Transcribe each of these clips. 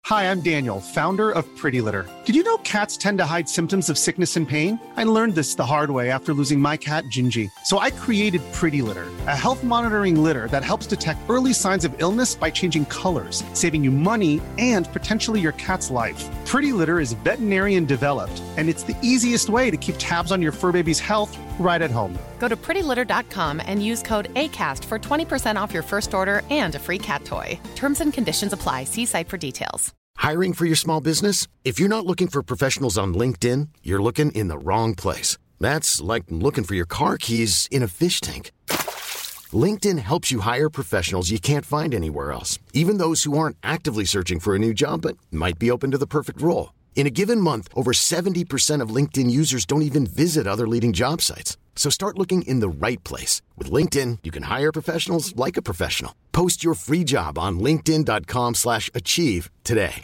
Hi, I'm Daniel, founder of Pretty Litter. Did you know cats tend to hide symptoms of sickness and pain? I learned this the hard way after losing my cat, Gingy. So I created Pretty Litter, a health monitoring litter that helps detect early signs of illness by changing colors, saving you money and potentially your cat's life. Pretty Litter is veterinarian developed, and it's the easiest way to keep tabs on your fur baby's health right at home. Go to prettylitter.com and use code ACAST for 20% off your first order and a free cat toy. Terms and conditions apply. See site for details. Hiring for your small business? If you're not looking for professionals on LinkedIn, you're looking in the wrong place. That's like looking for your car keys in a fish tank. LinkedIn helps you hire professionals you can't find anywhere else, even those who aren't actively searching for a new job but might be open to the perfect role. In a given month, over 70% of LinkedIn users don't even visit other leading job sites. So start looking in the right place. With LinkedIn, you can hire professionals like a professional. Post your free job on linkedin.com/achieve today.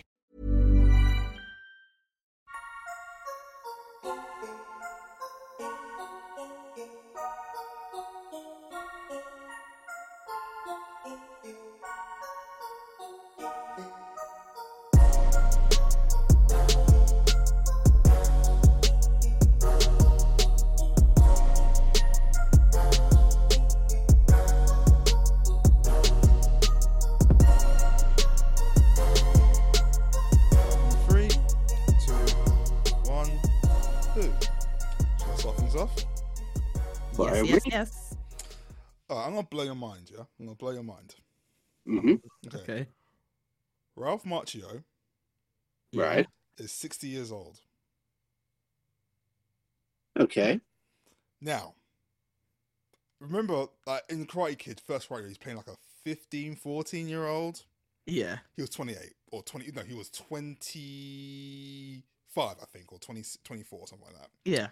Yes. I'm gonna blow your mind, yeah? I'm gonna blow your mind. Mm-hmm. Okay. Ralph Macchio Right. is 60 years old. Okay. Now, remember, like in Karate Kid, first Karate Kid, he's playing like a 15, 14-year-old. Yeah. He was 28 or 20. No, he was 25, I think, or 20, 24, something like that. Yeah.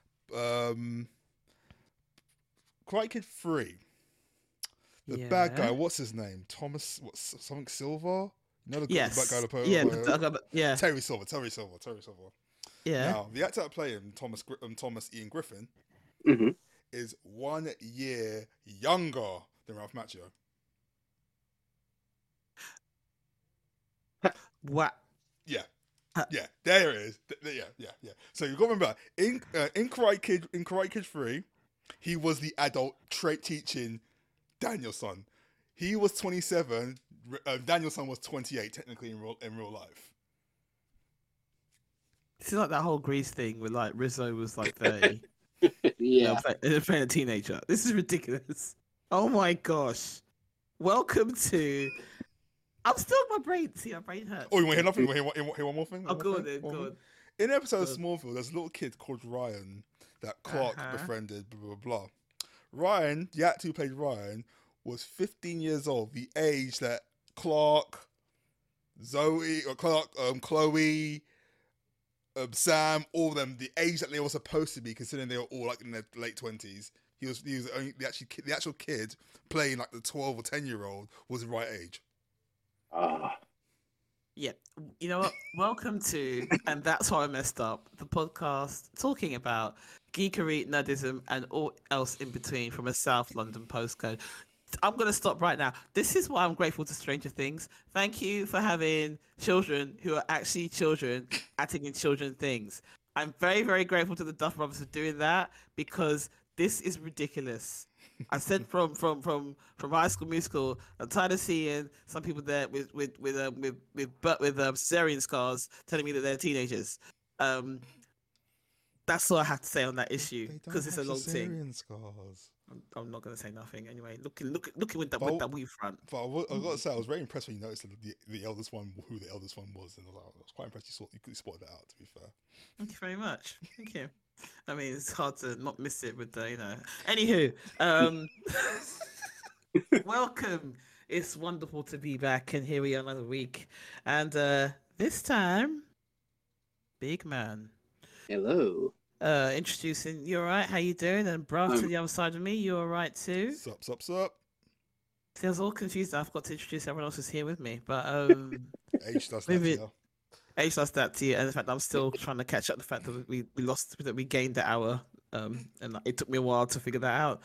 Karate Kid 3. The bad guy, what's his name? Thomas, something Silver? You know the bad guy, Terry Silver. Yeah. Now, the actor that played him, Thomas Ian Griffin, is 1 year younger than Ralph Macchio. What? Yeah. Yeah, there it is. Yeah. So you've got to remember, in Karate Kid 3, he was the adult teaching Daniel-san. He was 27. Daniel-san was 28, technically in real life. This is like that whole Grease thing where like Rizzo was like 30. Yeah. Playing a teenager. This is ridiculous. Oh my gosh. Welcome to... I'm still my brain. See, my brain hurts. Oh, you want to hear nothing? You want to hear one more thing? Go on. In an episode of Smallville, there's a little kid called Ryan that Clark befriended, blah, blah, blah. Ryan, the actor who played Ryan, was 15 years old, the age that Clark, Chloe, Sam, all of them, the age that they were supposed to be, considering they were all like in their late 20s. He was only the actual kid playing like the 12 or 10-year-old was the right age. Yeah, you know what? Welcome to, and that's how I messed up, the podcast talking about geekery, nerdism, and all else in between from a South London postcode. I'm going to stop right now. This is why I'm grateful to Stranger Things. Thank you for having children who are actually children acting in children things. I'm very, very grateful to the Duff Brothers for doing that because this is ridiculous. I said from High School Musical, I'm tired of seeing some people there with cesarean scars telling me that they're teenagers. That's all I have to say on that issue because it's a long thing. Scars. I'm not gonna say nothing anyway. Looking with that weave front. But I've got to say, I was very impressed when you noticed the eldest one, who the eldest one was, and I was quite impressed you spotted that out. To be fair. Thank you very much. Thank you. I mean, it's hard to not miss it with the, Anywho, welcome. It's wonderful to be back, and here we are another week. And this time, big man. Hello. Introducing, you all right? How you doing? And Brav to the other side of me, you all right too? Sup. See, I was all confused. I forgot to introduce everyone else who's here with me, but H does that to you. H does that to you, and the fact that I'm still trying to catch up the fact that we gained the hour, and it took me a while to figure that out.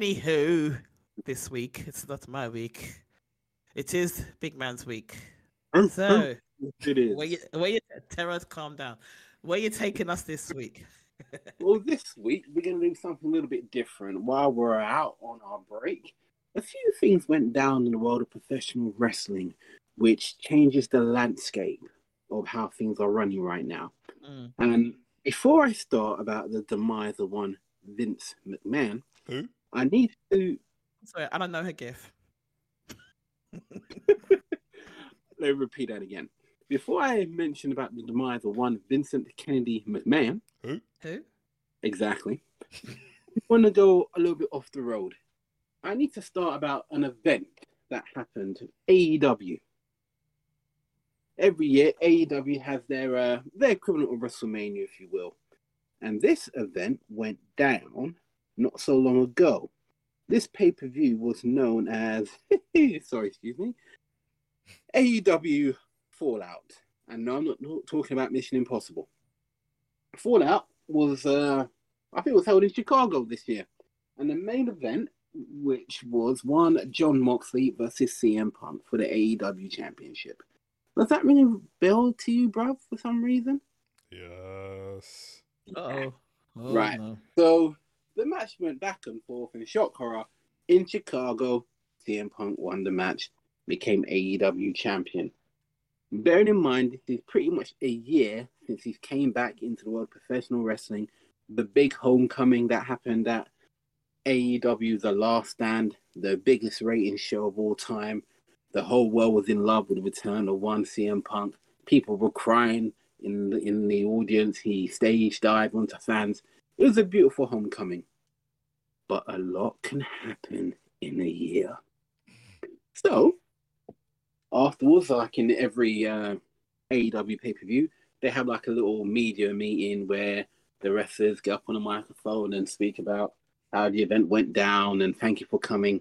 Anywho, this week it's not my week. It is Big Man's week. So, It is. Terrors, calm down. Where you taking us this week? Well, this week we're going to do something a little bit different. While we're out on our break, a few things went down in the world of professional wrestling, which changes the landscape of how things are running right now. And before I start about the demise of one Vince McMahon, Who? I need to... Sorry, I don't know her gif. Let me repeat that again. Before I mention about the demise of one Vincent Kennedy McMahon... Who? Exactly. I want to go a little bit off the road. I need to start about an event that happened. AEW. Every year, AEW has their equivalent of WrestleMania, if you will. And this event went down not so long ago. This pay-per-view was known as, AEW Fallout. And no, I'm not talking about Mission Impossible. Fallout was, I think it was held in Chicago this year. And the main event, which was one Jon Moxley versus CM Punk for the AEW Championship. Does that ring a bell to you, bruv, for some reason? Yes. Uh-oh. Oh, Right. no. So the match went back and forth in shock horror. In Chicago, CM Punk won the match, became AEW champion. Bearing in mind, this is pretty much a year since he came back into the world of professional wrestling. The big homecoming that happened at AEW, The Last Stand, the biggest rating show of all time. The whole world was in love with the return of one CM Punk. People were crying in the audience. He stage dived onto fans. It was a beautiful homecoming. But a lot can happen in a year. So, afterwards, like in every AEW pay-per-view, they have like a little media meeting where the wrestlers get up on a microphone and speak about how the event went down and thank you for coming.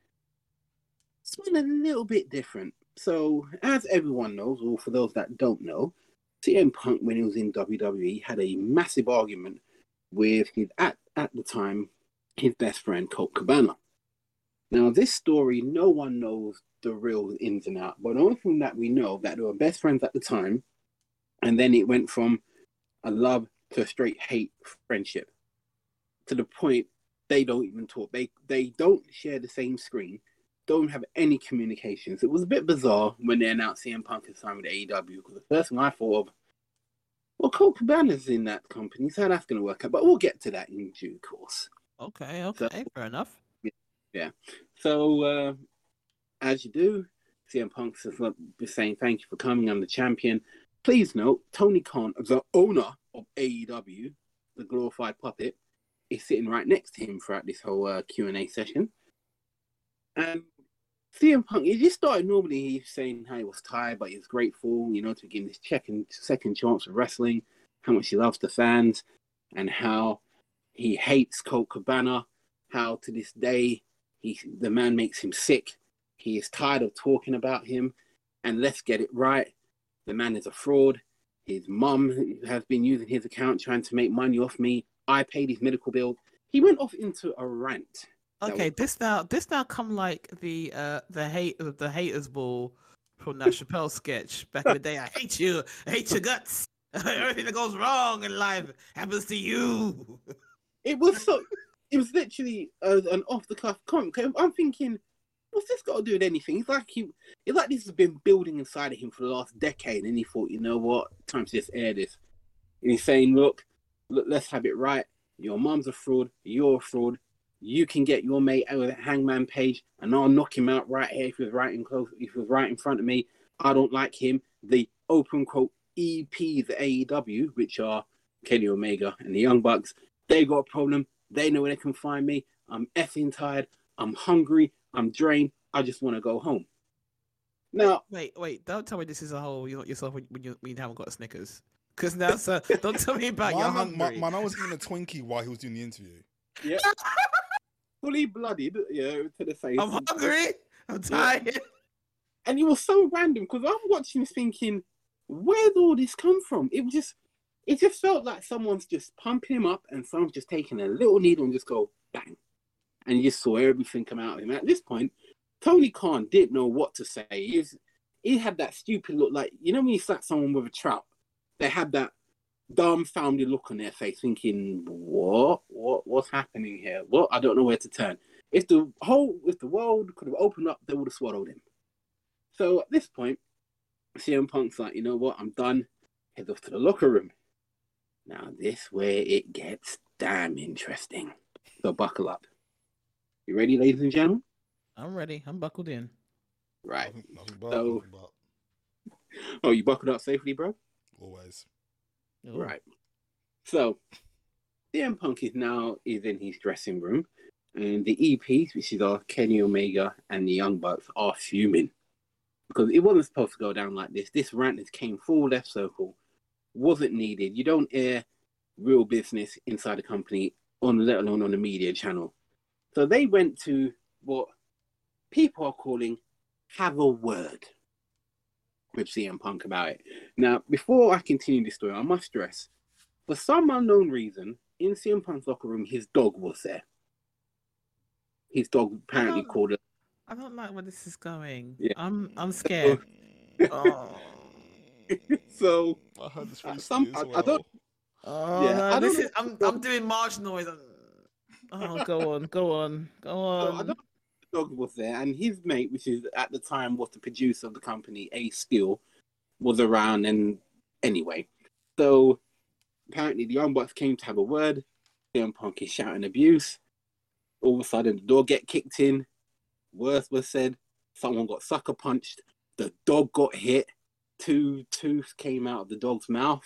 It's been a little bit different. So, as everyone knows, or for those that don't know, CM Punk, when he was in WWE, had a massive argument with his, at the time, his best friend, Colt Cabana. Now, this story, no one knows the real ins and outs, but the only thing that we know that they were best friends at the time, and then it went from a love to a straight hate friendship, to the point they don't even talk. They don't share the same screen, don't have any communications. It was a bit bizarre when they announced CM Punk had signed with AEW, because the first thing I thought of, well, Colt Cabana's in that company, so that's going to work out. But we'll get to that in due course. Okay, fair enough. Yeah. So, as you do, CM Punk is saying, thank you for coming, I'm the champion. Please note, Tony Khan, the owner of AEW, the glorified puppet, is sitting right next to him throughout this whole Q&A session. And CM Punk, he just started normally, he's saying how he was tired, but he's grateful, to give this second chance of wrestling, how much he loves the fans, and how he hates Colt Cabana, how to this day, the man makes him sick. He is tired of talking about him. And let's get it right. The man is a fraud. His mum has been using his account trying to make money off me. I paid his medical bill. He went off into a rant. Okay, this now come like the haters ball from that Chappelle sketch back in the day. I hate you. I hate your guts. Everything that goes wrong in life happens to you. It was literally an off-the-cuff comment. I'm thinking, what's this got to do with anything? It's like this has been building inside of him for the last decade, and he thought, you know what, time to just air this. And he's saying, look, let's have it right. Your mum's a fraud. You're a fraud. You can get your mate out of the Hangman Page, and I'll knock him out right here if he was right in front of me. I don't like him. The open quote EPs at AEW, which are Kenny Omega and the Young Bucks, they got a problem. They know where they can find me. I'm effing tired. I'm hungry. I'm drained. I just want to go home. Now, wait! Don't tell me this is a whole you not yourself when you haven't got a Snickers. Because now, don't tell me about your hungry. Man, I was eating a Twinkie while he was doing the interview. Yeah, fully blooded. Yeah, to the face. I'm hungry. I'm tired. Yeah. And it was so random because I'm watching thinking, where'd all this come from? It just felt like someone's just pumping him up and someone's just taking a little needle and just go bang. And you just saw everything come out of him. At this point, Tony Khan didn't know what to say. he had that stupid look, like, you know when you slap someone with a trap, they had that dumbfounded look on their face, thinking, what's happening here? What? I don't know where to turn. If the world could have opened up, they would have swallowed him. So at this point, CM Punk's like, you know what? I'm done. Heads off to the locker room. Now this where it gets damn interesting. So buckle up. You ready, ladies and gentlemen? I'm ready. I'm buckled in. Right. Nothing but. Oh, you buckled up safely, bro? Always. Ooh. Right. So CM Punk is in his dressing room, and the EPs, which is our Kenny Omega and the Young Bucks, are fuming because it wasn't supposed to go down like this. This rant has came full left circle, wasn't needed. You don't air real business inside a company, let alone on a media channel. So they went to what people are calling have a word with CM Punk about it. Now, before I continue this story, I must stress, for some unknown reason, in CM Punk's locker room, his dog was there. His dog apparently called it. I don't like where this is going. Yeah. I'm scared. Oh. So I heard this recently as well. I don't. Oh Yeah, no, I don't this know. is I'm doing Marge noise. Oh, go on. So I don't. The dog was there, and his mate, which is at the time was the producer of the company, Ace Steel, was around. And anyway, so apparently the Young Bucks came to have a word. CM Punk is shouting abuse. All of a sudden, the door get kicked in. Words were said. Someone got sucker punched. The dog got hit. Two tooths came out of the dog's mouth.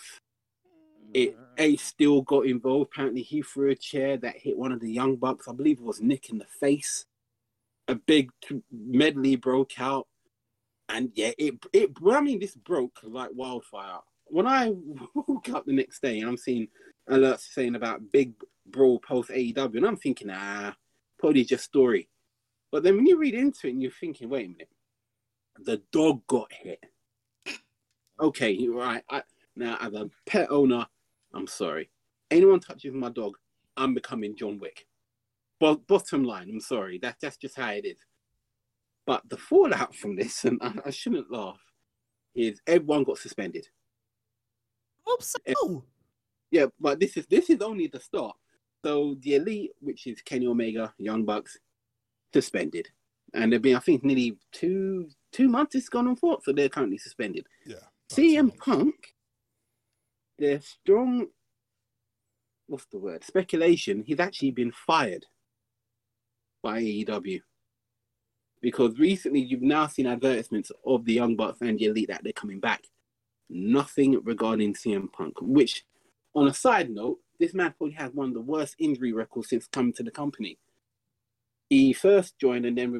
Ace Steel got involved. Apparently, he threw a chair that hit one of the Young Bucks. I believe it was Nick in the face. A big medley broke out. And yeah, this broke like wildfire. When I woke up the next day, I'm seeing alerts saying about big brawl post AEW, and I'm thinking, probably just story. But then when you read into it, and you're thinking, wait a minute, the dog got hit. Okay, right. Now, as a pet owner, I'm sorry. Anyone touches my dog, I'm becoming John Wick. But bottom line, I'm sorry. That's just how it is. But the fallout from this, and I shouldn't laugh, is everyone got suspended. Hope so. Yeah, but this is only the start. So the Elite, which is Kenny Omega, Young Bucks, suspended, and they've been, I think, nearly two months it's gone on for, so they're currently suspended. Yeah. CM Punk, there's strong, what's the word? Speculation. He's actually been fired by AEW because recently you've now seen advertisements of the Young Bucks and the Elite that they're coming back. Nothing regarding CM Punk, which, on a side note, this man probably has one of the worst injury records since coming to the company. He first joined, and then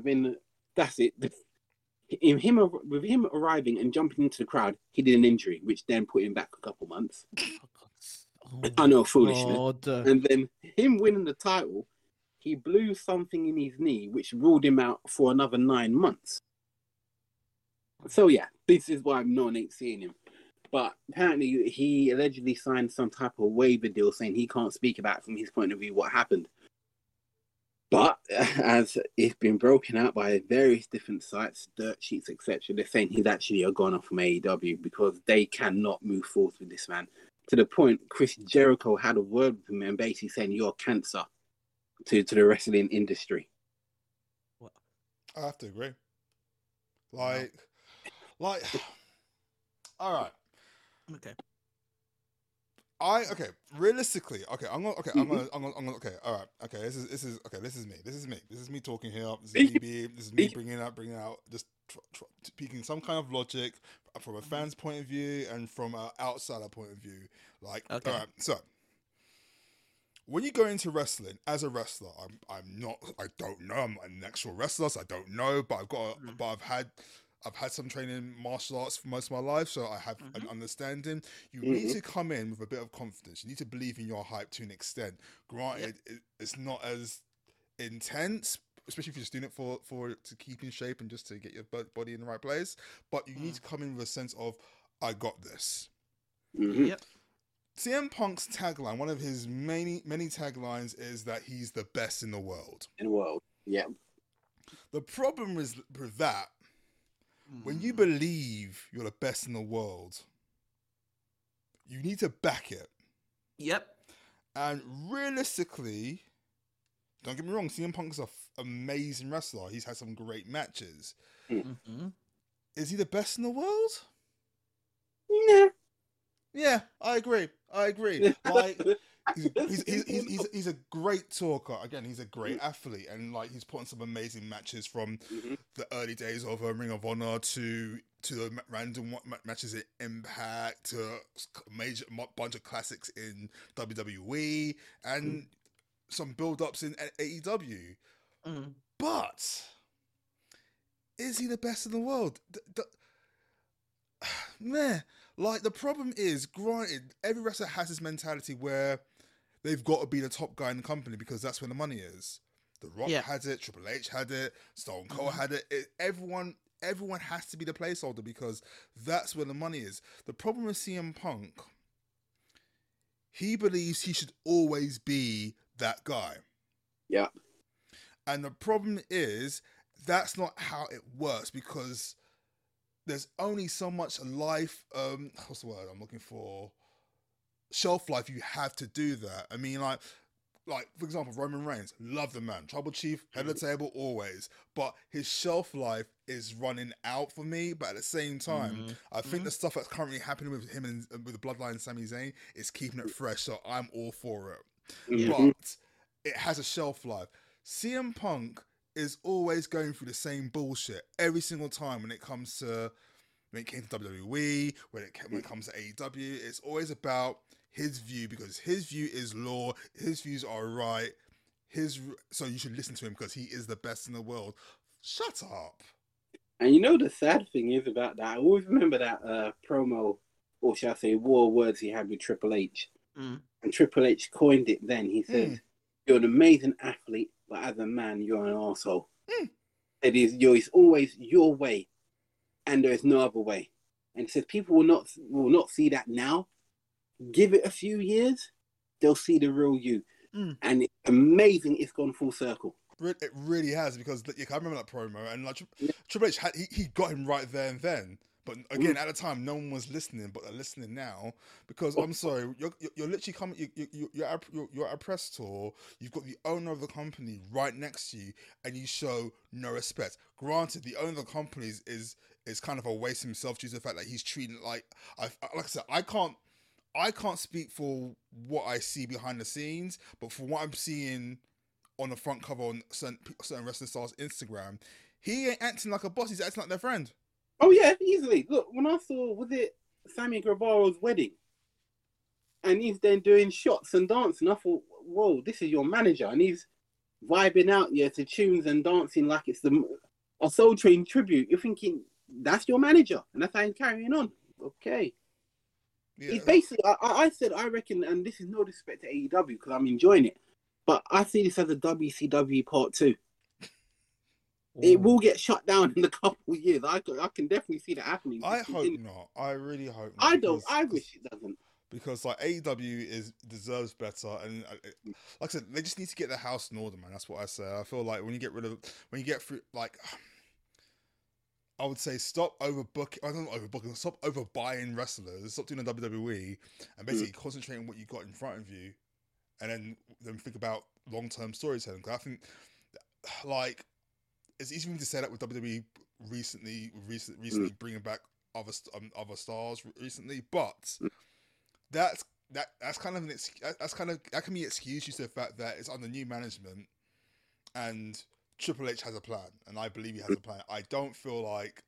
with him arriving and jumping into the crowd, he did an injury, which then put him back a couple months. I know, foolishness. God. And then him winning the title, he blew something in his knee, which ruled him out for another 9 months. So yeah, this is why I'm not seeing him. But apparently he allegedly signed some type of waiver deal saying he can't speak about from his point of view what happened. But as it's been broken out by various different sites, dirt sheets, etc., they're saying he's actually a goner from AEW because they cannot move forward with this man. To the point, Chris Jericho had a word with him and basically saying you're cancer to the wrestling industry. I have to agree. Like, all right. Okay. Realistically, all right, this is me talking here. This is me bringing out, just speaking some kind of logic from a fan's point of view and from an outsider point of view. Like, all right, so when you go into wrestling as a wrestler, I don't know, I'm not an actual wrestler, so I don't know, but I've had some training in martial arts for most of my life, so I have an understanding. You need to come in with a bit of confidence. You need to believe in your hype to an extent. Granted, it's not as intense, especially if you're just doing it to keep in shape and just to get your body in the right place. But you need to come in with a sense of, I got this. Mm-hmm. Yep. CM Punk's tagline, one of his many taglines, is that he's the best in the world. In the world, yeah. The problem is with that, when you believe you're the best in the world, you need to back it. Yep. And realistically, don't get me wrong, CM Punk's an amazing wrestler. He's had some great matches. Mm-hmm. Is he the best in the world? Nah. Yeah, I agree. Like, he's a great talker. Again, he's a great athlete, and like he's put on some amazing matches from the early days of Ring of Honor to the random matches in Impact to a bunch of classics in WWE and some build-ups in AEW. But is he the best in the world? Meh. Like, the problem is, granted, every wrestler has this mentality where they've got to be the top guy in the company because that's where the money is. The Rock had it, Triple H had it, Stone Cold had it. Everyone has to be the placeholder because that's where the money is. The problem with CM Punk, he believes he should always be that guy. Yeah. And the problem is, that's not how it works because there's only so much life, what's the word I'm looking for? Shelf life you have to do that. I mean, like for example, Roman Reigns, love the man, Tribal Chief, head of the table always, but his shelf life is running out for me. But at the same time, I think the stuff that's currently happening with him and with the Bloodline and Sami Zayn is keeping it fresh, so I'm all for it. But it has a shelf life. CM Punk is always going through the same bullshit every single time when it came to WWE, when it comes to AEW. It's always about his view because his view is law, his views are right, so you should listen to him because he is the best in the world. Shut up. And you know the sad thing is about that, I always remember that promo, or shall I say war words he had with Triple H. And Triple H coined it then. He said, you're an amazing athlete, but as a man, you're an arsehole. It's always your way, and there is no other way. And he says people will not see that now. Give it a few years, they'll see the real you. And it's amazing it's gone full circle. It really has, because I remember that promo, and like Triple H he got him right there and then. But again, at the time, no one was listening, but they're listening now. Because I'm sorry, you're literally coming. You're at a press tour. You've got the owner of the company right next to you, and you show no respect. Granted, the owner of the company is kind of a waste himself due to the fact that he's treating like I said, I can't speak for what I see behind the scenes, but for what I'm seeing on the front cover on certain wrestling stars' Instagram, he ain't acting like a boss. He's acting like their friend. Oh yeah, easily. Look, when I saw, was it Sammy Guevara's wedding, and he's then doing shots and dancing, I thought, whoa, this is your manager, and he's vibing out to tunes and dancing like it's a Soul Train tribute. You're thinking that's your manager, and that's how he's carrying on. Okay. Yeah. It's basically, I said, I reckon, and this is no disrespect to AEW because I'm enjoying it, but I see this as a WCW Part 2. It will get shut down in a couple of years. I can definitely see that happening. I hope not. I really hope not. I wish it doesn't. Because like AEW deserves better, and like I said, they just need to get their house in order, man. That's what I say. I feel like when you get through, like, I would say stop overbooking. I don't know, overbooking. Stop overbuying wrestlers. Stop doing the WWE, and basically concentrate on what you got in front of you, and then think about long-term storytelling. Because I think, like, it's easy for me to say that with WWE recently bringing back other stars recently, but that's kind of that can be excused due to the fact that it's under new management and Triple H has a plan, and I believe he has a plan. I feel like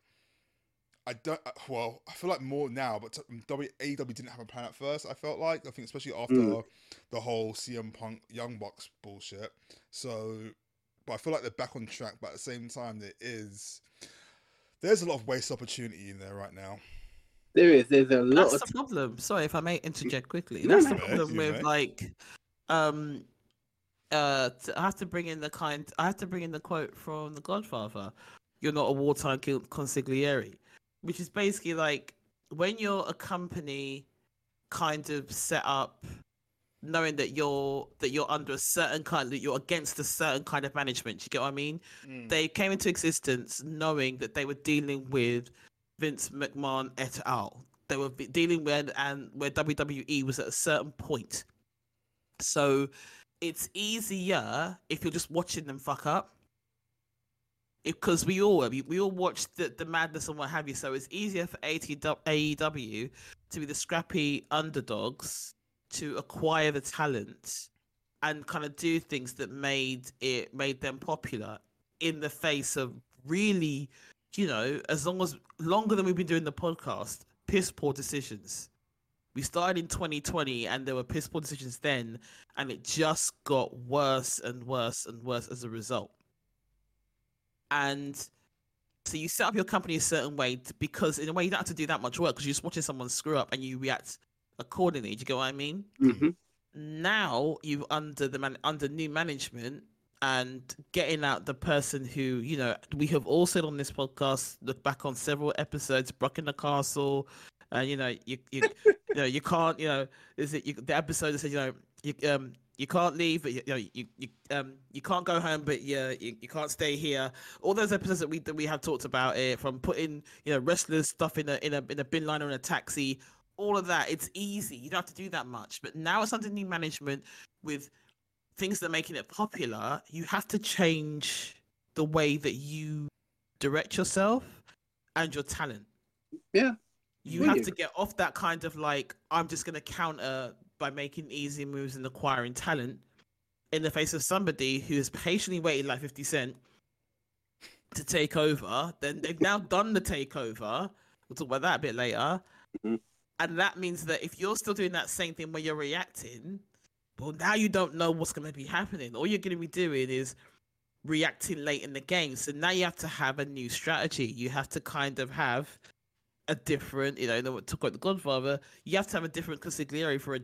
more now, but AEW didn't have a plan at first. I think especially after the whole CM Punk Young Bucks bullshit. So. But I feel like they're back on track, but at the same time, there's a lot of waste opportunity in there right now. There's a lot. That's the problem. Sorry if I may interject quickly. That's the problem with like, I have to bring in the quote from The Godfather. You're not a wartime consigliere, which is basically like when you're a company kind of set up knowing that you're under a certain kind, that you're against a certain kind of management. You get what I mean? They came into existence knowing that they were dealing with Vince McMahon et al. They were dealing with and where WWE was at a certain point. So it's easier if you're just watching them fuck up. Because we all watch the madness and what have you. So it's easier for AEW to be the scrappy underdogs to acquire the talent and kind of do things that made them popular in the face of really, longer than we've been doing the podcast, piss poor decisions. We started in 2020 and there were piss poor decisions then, and it just got worse and worse and worse as a result. And so you set up your company a certain way because in a way you don't have to do that much work because you're just watching someone screw up and you react accordingly. Do you get what I mean? Mm-hmm. Now you're under new management and getting out the person who, we have all said on this podcast, look back on several episodes, Brock in the Castle, and you can't, the episode that said, you can't leave, but you can't go home, but you can't stay here. All those episodes that we have talked about it, from putting wrestlers stuff in a bin liner in a taxi, all of that. It's easy. You don't have to do that much. But now it's under new management with things that are making it popular. You have to change the way that you direct yourself and your talent. Yeah. You have to get off that kind of like, I'm just going to counter by making easy moves and acquiring talent in the face of somebody who has patiently waited like 50 Cent to take over. Then they've now done the takeover. We'll talk about that a bit later. Mm-hmm. And that means that if you're still doing that same thing where you're reacting, well, now you don't know what's going to be happening. All you're going to be doing is reacting late in the game. So now you have to have a new strategy. You have to kind of have a different, talk about the Godfather, you have to have a different consigliere for a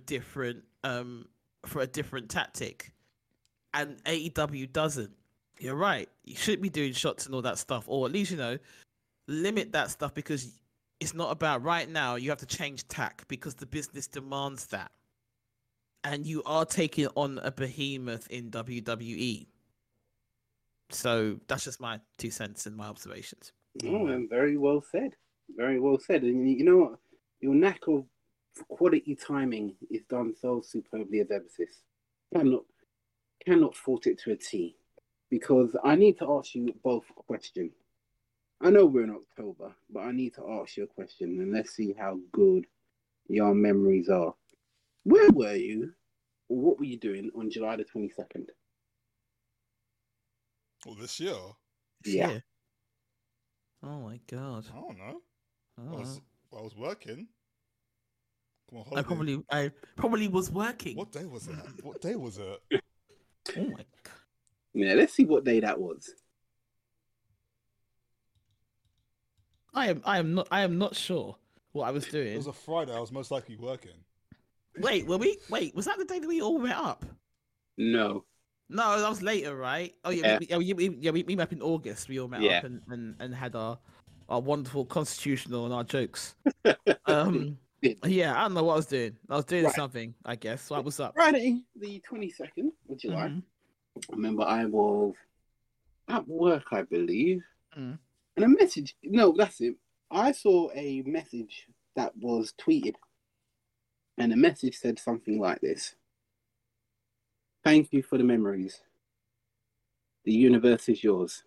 different tactic. And AEW doesn't. You're right. You shouldn't be doing shots and all that stuff, or at least, limit that stuff, because it's not about right now. You have to change tack because the business demands that. And you are taking on a behemoth in WWE. So that's just my 2 cents and my observations. Oh, and very well said. Very well said. And you know what? Your knack of quality timing is done so superbly as emphasis. Cannot fault it to a T. Because I need to ask you both a question. I know we're in October, but I need to ask you a question, and let's see how good your memories are. Where were you, or what were you doing on July the 22nd? Well, this year? Yeah. Oh my God. I don't know. Oh. I was working. Come on, I probably was working. What day was it? Oh my God. Yeah, let's see what day that was. I am not sure what I was doing. It was a Friday. I was most likely working. Wait, was that the day that we all met up? No, that was later, right? Oh yeah, we met up in August. We all met up and had our wonderful constitutional and our jokes. Yeah, I don't know what I was doing. I was doing something, I guess. So I was up. Friday, the 22nd of July. Mm-hmm. I remember I was at work, I believe. Mm. And a message. No, that's it. I saw a message that was tweeted. And the message said something like this. Thank you for the memories. The universe is yours.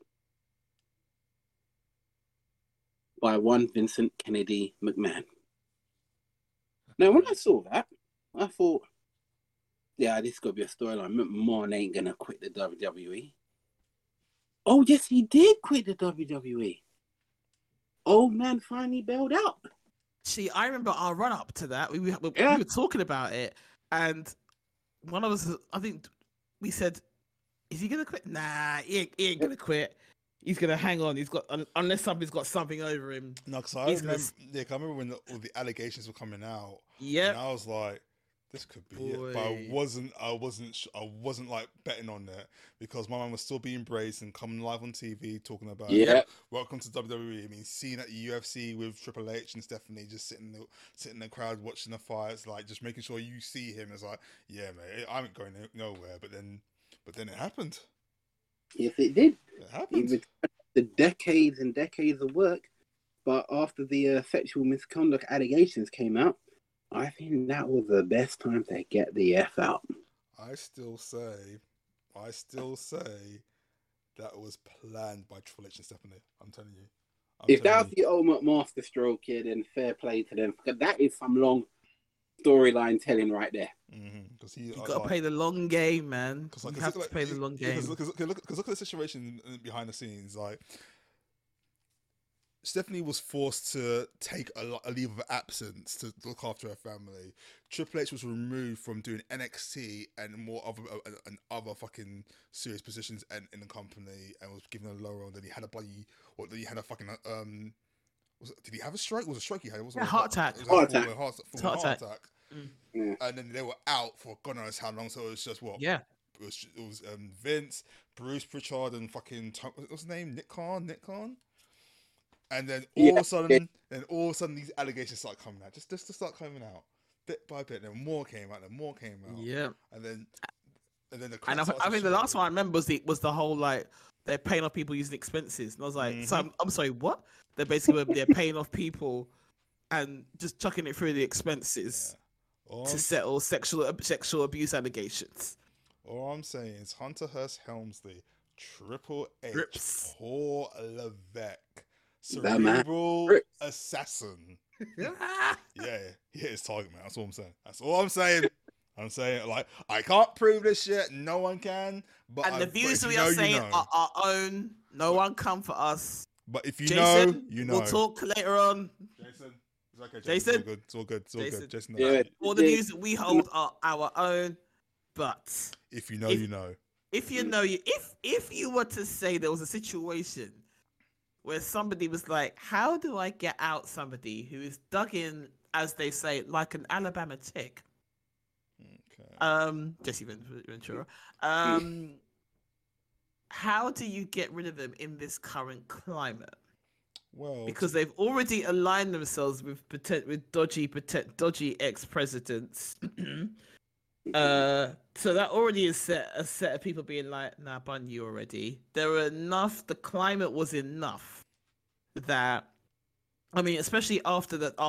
By one Vincent Kennedy McMahon. Now, when I saw that, I thought, yeah, this got to be a storyline. McMahon ain't going to quit the WWE. Oh, yes, he did quit the WWE. Old man finally bailed out. See, I remember our run up to that. We were talking about it, and one of us, I think, we said, "Is he gonna quit? Nah, he ain't gonna quit. He's gonna hang on. He's got unless somebody's got something over him." No, because I remember when all the allegations were coming out. Yeah, and I was like, this could be it. But I wasn't like betting on it because my man was still being braced and coming live on TV talking about welcome to WWE. I mean, seeing at the UFC with Triple H and Stephanie just sitting in the crowd watching the fights, like just making sure you see him. It's like, yeah, mate, I ain't going nowhere. But then it happened. Yes, it did. It happened. It was the decades and decades of work, but after the sexual misconduct allegations came out, I think that was the best time to get the F out. I still say that was planned by Triple H and Stephanie. I'm telling you. If that's the ultimate masterstroke, then fair play to them. Because that is some long storyline telling right there. Because you got to play the long game, man. You have to play the long game. Because look at the situation behind the scenes. Like, Stephanie was forced to take a leave of absence to look after her family. Triple H was removed from doing NXT and more other fucking serious positions in the company, and was given a lower. Then he had a fucking did he have a stroke? It was a stroke he had? It was a heart attack. Heart attack. Yeah. And then they were out for God knows how long. So it was just what? Yeah. It was Vince, Bruce Pritchard, and fucking what's his name? Nick Khan. And then all of a sudden, these allegations start coming out. Just to start coming out, bit by bit. And more came out. Yeah. And then the. And I think the last one I remember was the whole like they're paying off people using expenses, and I was like, so I'm sorry, what? They're paying off people and just chucking it through the expenses to settle sexual abuse allegations. All I'm saying is Hunter Hearst Helmsley, Triple H, Paul Levesque. Cerebral assassin. Yeah, he hit his target, man. That's all I'm saying. I'm saying, like, I can't prove this shit. No one can. But the views we are saying are our own. No one come for us. But if you Jason, know, you know. We'll talk later on. Jason, it's okay. Jason, it's all good. Jason, yeah. All the views that we hold are our own. But if you know, you know. If you know, if you were to say there was a situation where somebody was like, how do I get out somebody who is dug in, as they say, like an Alabama tick? Okay. Jesse Ventura. How do you get rid of them in this current climate? Well, because they've already aligned themselves with dodgy ex-presidents. So that already is a set of people being like, nah, bun you already. There were enough. The climate was enough that, I mean, especially after the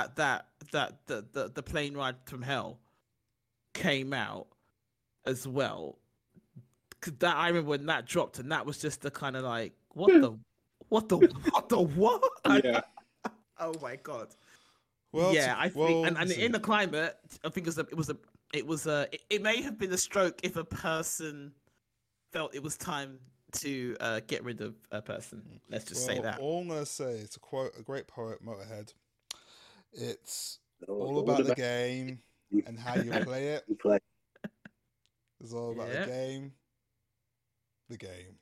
plane ride from hell came out as well. Cause that I remember when that dropped, and that was just the kind of like, what? Yeah. Oh my god. Well, yeah, I think, and in the climate, I think it may have been a stroke if a person felt it was time to get rid of a person. Let's just say that. All I'm gonna say is to quote a great poet, Motorhead. It's all about the game and how you play it. It's all about the game. The game.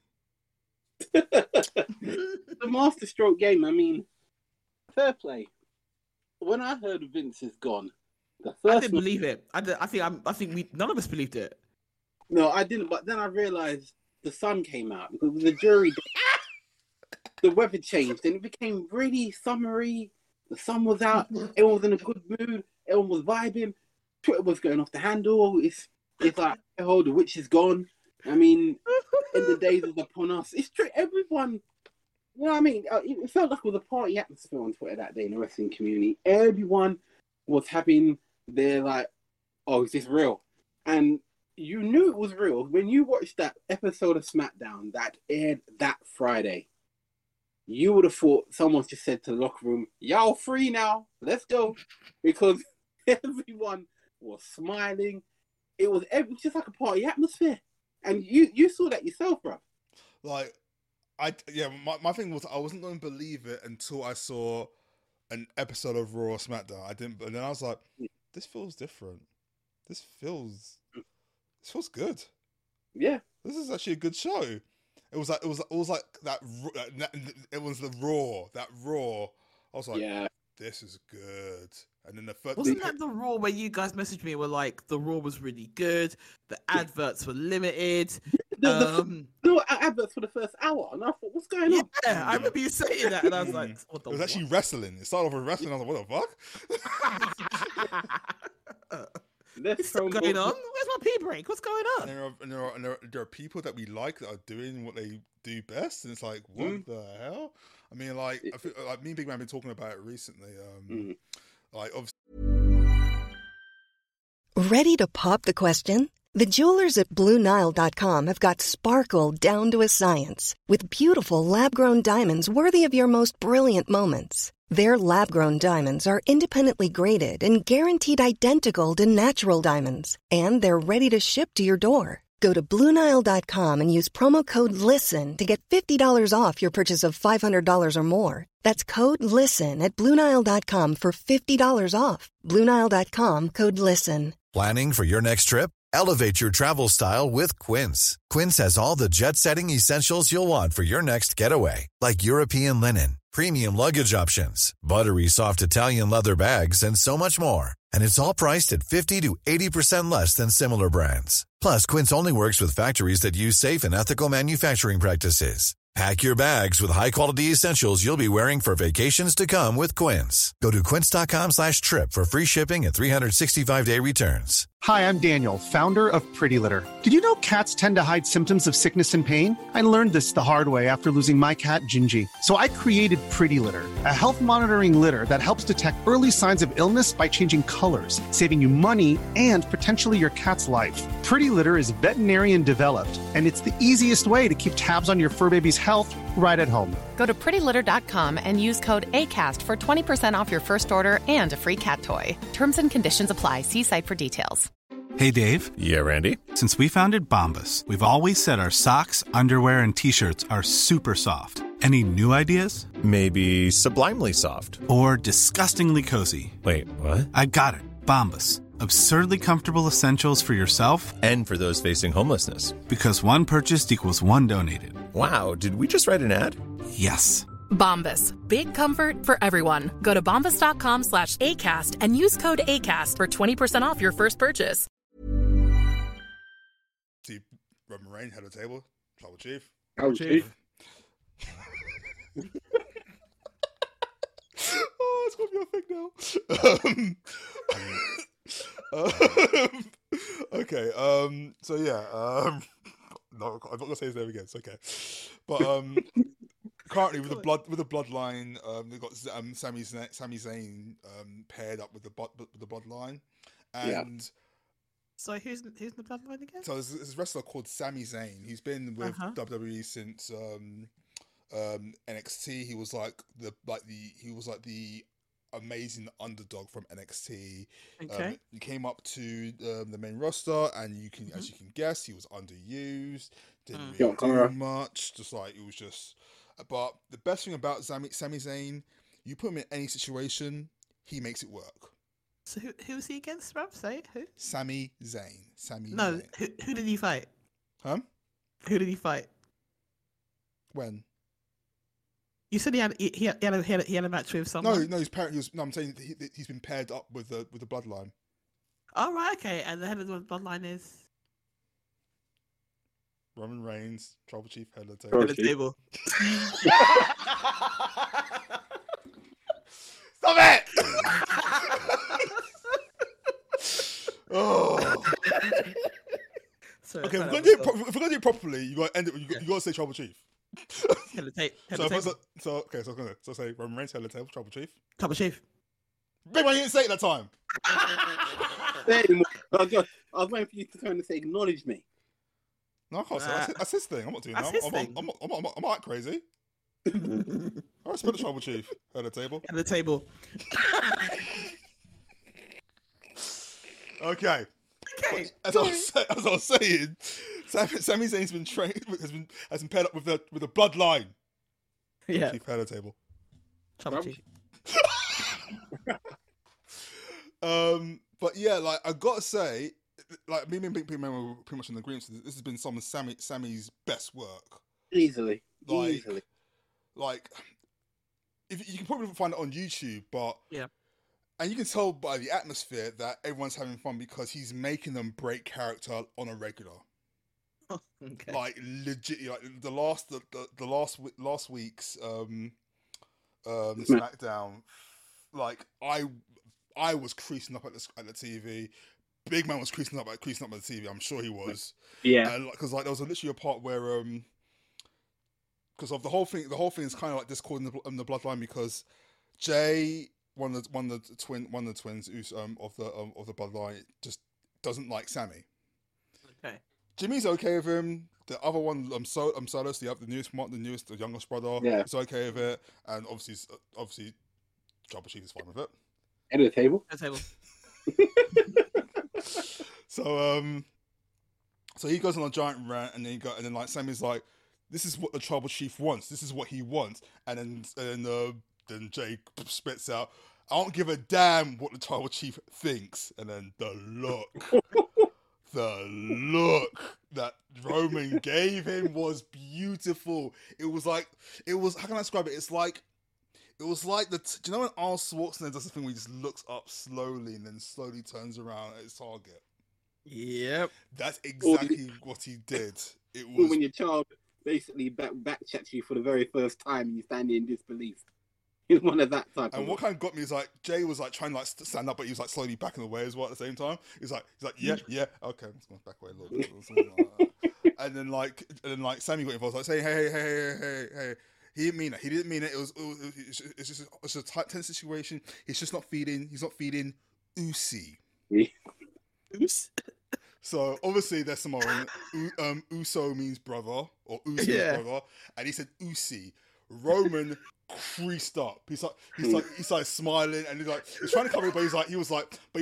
The masterstroke game. I mean, fair play. When I heard Vince is gone, I didn't believe it. I think none of us believed it. No, I didn't. But then I realized the sun came out because the jury, the weather changed and it became really summery. The sun was out. Everyone was in a good mood. Everyone was vibing. Twitter was going off the handle. It's like, oh, the witch is gone. I mean, in the days is upon us. It's true. Everyone, you know what I mean? It felt like it was a party atmosphere on Twitter that day in the wrestling community. Everyone was having their like, oh, is this real? And you knew it was real when you watched that episode of SmackDown that aired that Friday. You would have thought someone just said to the locker room, y'all free now, let's go. Because everyone was smiling. It was just like a party atmosphere. And you saw that yourself, bro. Like, my thing was I wasn't going to believe it until I saw an episode of Raw or SmackDown. I didn't, and then I was like, this feels different. This feels good. Yeah, this is actually a good show. It was like that. It was the Raw. That Raw. I was like, this is good. And then the first Wasn't that the Raw where you guys messaged me? Were like the Raw was really good. The adverts were limited. There were adverts for the first hour, and I thought, what's going on? Yeah, I remember you saying that, and I was like, "What the?" It was actually wrestling. It started off with wrestling. I was like, what the fuck? What's going on? Where's my pee break? What's going on? And there are people that we like that are doing what they do best, and it's like, what the hell? I mean, like, I feel, like me and Big Man have been talking about it recently. Like, obviously. Ready to pop the question? The jewelers at BlueNile.com have got sparkle down to a science with beautiful lab-grown diamonds worthy of your most brilliant moments. Their lab-grown diamonds are independently graded and guaranteed identical to natural diamonds, and they're ready to ship to your door. Go to BlueNile.com and use promo code LISTEN to get $50 off your purchase of $500 or more. That's code LISTEN at BlueNile.com for $50 off. BlueNile.com, code LISTEN. Planning for your next trip? Elevate your travel style with Quince. Quince has all the jet-setting essentials you'll want for your next getaway, like European linen, premium luggage options, buttery soft Italian leather bags, and so much more. And it's all priced at 50 to 80% less than similar brands. Plus, Quince only works with factories that use safe and ethical manufacturing practices. Pack your bags with high-quality essentials you'll be wearing for vacations to come with Quince. Go to quince.com/trip for free shipping and 365-day returns. Hi, I'm Daniel, founder of Pretty Litter. Did you know cats tend to hide symptoms of sickness and pain? I learned this the hard way after losing my cat, Gingy. So I created Pretty Litter, a health monitoring litter that helps detect early signs of illness by changing colors, saving you money and potentially your cat's life. Pretty Litter is veterinarian developed, and it's the easiest way to keep tabs on your fur baby's health right at home. Go to prettylitter.com and use code ACAST for 20% off your first order and a free cat toy. Terms and conditions apply. See site for details. Hey, Dave. Yeah, Randy. Since we founded Bombas, we've always said our socks, underwear, and T-shirts are super soft. Any new ideas? Maybe sublimely soft. Or disgustingly cozy. Wait, what? I got it. Bombas. Absurdly comfortable essentials for yourself and for those facing homelessness. Because one purchased equals one donated. Wow, did we just write an ad? Yes. Bombas. Big comfort for everyone. Go to bombas.com/ACAST and use code ACAST for 20% off your first purchase. See, Roman Reigns had a table. Tribal Chief. Oh, Chief. Oh, it's gonna be a thing now. Okay. So yeah. No, I'm not gonna say his name again. It's okay. But currently with the bloodline, they've got Sami Zayn paired up with the bloodline, and. So who's the bloodline again? So there's this wrestler called Sami Zayn. He's been with WWE since NXT. He was like the amazing underdog from NXT. Okay. He came up to the main roster, and as you can guess, he was underused. Didn't really do much. Just like it was just. But the best thing about Sami Zayn, you put him in any situation, he makes it work. So who was he against, Rob? Say who? Sami Zayn. No, who did he fight? Huh? Who did he fight? When? You said he had a match with someone. No, I'm saying he's been paired up with the bloodline. Oh right, okay. And the head of the bloodline is Roman Reigns, Tribal Chief, head of the table. Head of the table. Stop it! Oh. Sorry, okay, if we're gonna do it properly, you gotta end it. You gotta say Tribal Chief. Head of the table. So say Roman Reigns, head of the table, Tribal Chief. Tribal Chief. Big man, you didn't say it that time. I was waiting for you to turn and say, acknowledge me. No, I can't say that's his thing. I'm not doing that. I'm not crazy. I respect the Tribal Chief. Head of the table. Head of the table. Okay. As I was saying, Sami Zayn's been trained has been paired up with the bloodline. Yeah. Chief, head of the table. Tribal Chief. But yeah, like I gotta say, like me and Big Man were pretty much in agreement. This has been some of Sammy's best work. Easily. Like if you can probably find it on YouTube, but Yeah. and you can tell by the atmosphere that everyone's having fun because he's making them break character on a regular. Okay. Like legit, like the last week's SmackDown, like I was creasing up at the TV. Big Man was creasing up at the TV. I'm sure he was. Yeah. Because like there was literally a part where because of the whole thing is kind of like discord in the bloodline because Jay, one of the twins of the bloodline, just doesn't like Sammy. Okay. Jimmy's okay with him. The other one, Solus, the newest, the youngest brother, is okay with it, and obviously, Tribal Chief is fine with it. End of the table. So he goes on a giant rant, and then like Sammy's like, "This is what the Tribal Chief wants. This is what he wants," and then Jay spits out, "I don't give a damn what the Tribal Chief thinks," and then the look that Roman gave him was beautiful. It was how can I describe it? It was like do you know when Arnold Schwarzenegger does the thing where he just looks up slowly and then slowly turns around at his target? Yep. That's exactly what he did. It was when your child basically back checks you for the very first time and you stand in disbelief. He's one of that type. And what kind of got me is like Jay was like trying to like stand up, but he was like slowly backing away as well at the same time. He's like yeah, okay, I'm just going to back away a little bit or something like that. and then like Sammy got involved, like saying hey. He didn't mean it. It's just a tight, tense situation. He's not feeding Usi. So obviously there's Samoan. Uso means brother, or Uso means brother, and he said Usi. Roman creased up. He's like smiling, and he's trying to cover it, but he was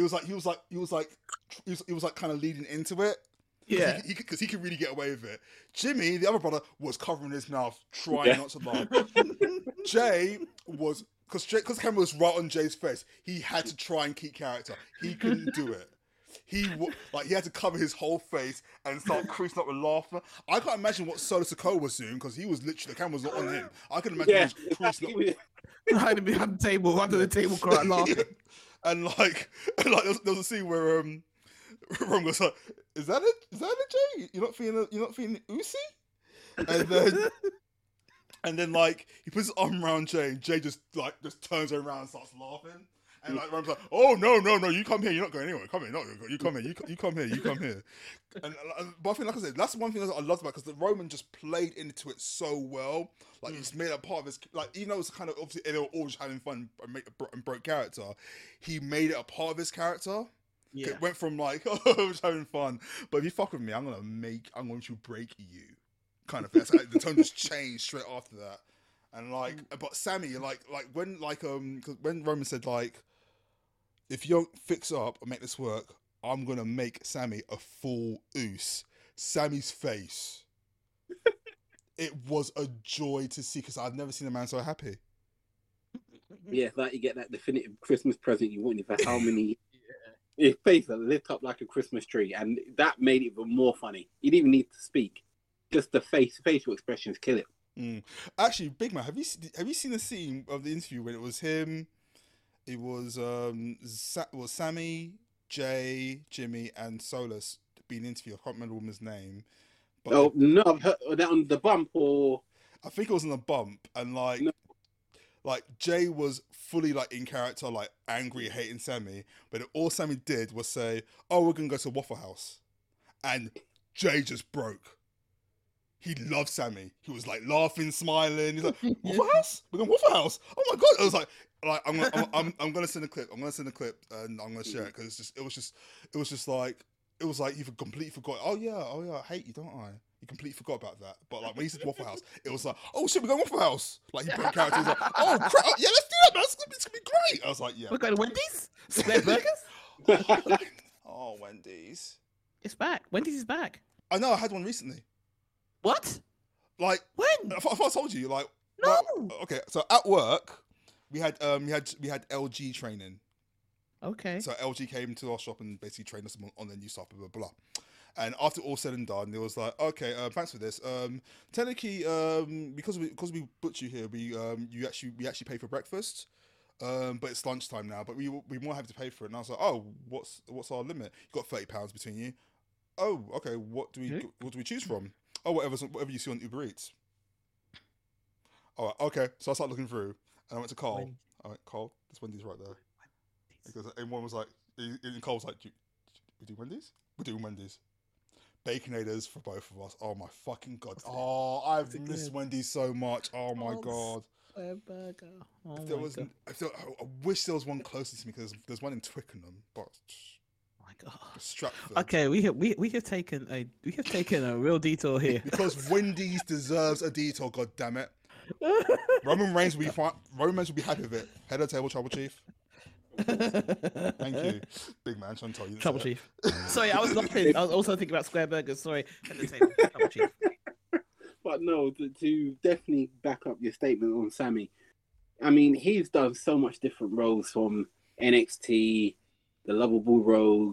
like kind of leading into it. Yeah, because he could really get away with it. Jimmy, the other brother, was covering his mouth, trying not to laugh. Jay was because camera was right on Jay's face. He had to try and keep character. He couldn't do it. He had to cover his whole face and start creasing up with laughter. I can't imagine what Solo Sikoa was doing because he was literally the camera was not on him. I can imagine he was creasing up. Hiding behind the table, under the table, crying, laughing. And there was a scene where Ron goes like, "Is that it, Jay? You're not feeling Usi?" And then like he puts his arm around Jay, and Jay just turns around and starts laughing. And like Ron's like, "Oh no, you come here. You're not going anywhere. Come here, you come here. You come here." But I think, like I said, that's one thing that I loved about because the Roman just played into it so well. Like he's made a part of his, like even though it was kind of obviously they were all just having fun and broke character, he made it a part of his character. Yeah. It went from like, "Oh, I was having fun," but if you fuck with me, I'm going to break you. Kind of. The tone just changed straight after that. And but Sammy, when Roman said like, "If you don't fix up and make this work, I'm gonna make Sammy a full oos." Sammy's face, it was a joy to see because I've never seen a man so happy. Yeah, it's like you get that definitive Christmas present you wanted for how many. His face lit up like a Christmas tree, and that made it even more funny. You didn't even need to speak; just the facial expressions kill it. Actually, Big Man, have you seen the scene of the interview when it was him? It was Sammy, Jay, Jimmy, and Solus being interviewed. I can't remember the woman's name. But no, I've heard that on the bump, or I think it was on the bump, and like Jay was fully like in character, like angry, hating Sammy, but all Sammy did was say, "Oh, we're gonna go to Waffle House," and Jay just broke. He loved Sammy. He was like laughing, smiling. He's like, "Waffle House? We're going Waffle House? Oh my god!" I was like I'm gonna send a clip. I'm gonna send a clip and I'm gonna share it because it was like he completely forgot. Oh yeah, I hate you, don't I? You completely forgot about that. But like when he said Waffle House, it was like, "Oh shit, we're going Waffle House!" Like he broke character. He was like, "Oh crap, yeah, let's do that, man. It's gonna be great." I was like, "Yeah." We're going to Wendy's. Spare burgers. Oh, Wendy's. It's back. Wendy's is back. I know. I had one recently. What? Like when? I thought I told you. Like no. Okay, so at work, we had LG training. Okay. So LG came to our shop and basically trained us on their new stuff, blah blah blah. And after all said and done, it was like, okay, thanks for this. Technically, because we booked you here, we actually pay for breakfast. But it's lunchtime now. But we more have to pay for it. And I was like, oh, what's our limit? You got £30 between you. Oh, okay. What do we choose from? Oh, whatever you see on Uber Eats. All right, okay. So I started looking through, and I went to Carl. I went, Carl, there's Wendy's right there. Because everyone was like, and Carl was like, we do Wendy's? We're doing Wendy's. Baconators for both of us. Oh my fucking god. Oh, I've missed Wendy's so much. Oh my god. Burger. Oh I wish there was one closest to me because there's one in Twickenham, but oh my god. Stratford. Okay, we have taken a real detour here because Wendy's deserves a detour. God damn it. Roman Reigns will be happy with it. Head of the table, Tribal Chief. Thank you, big man. Trying to tell you, Tribal Chief. Sorry, I was laughing. I was also thinking about Square Burgers. Sorry, head of the table, Tribal Chief. But no, to definitely back up your statement on Sammy, I mean, he's done so much different roles from NXT, the Lovable Rogue,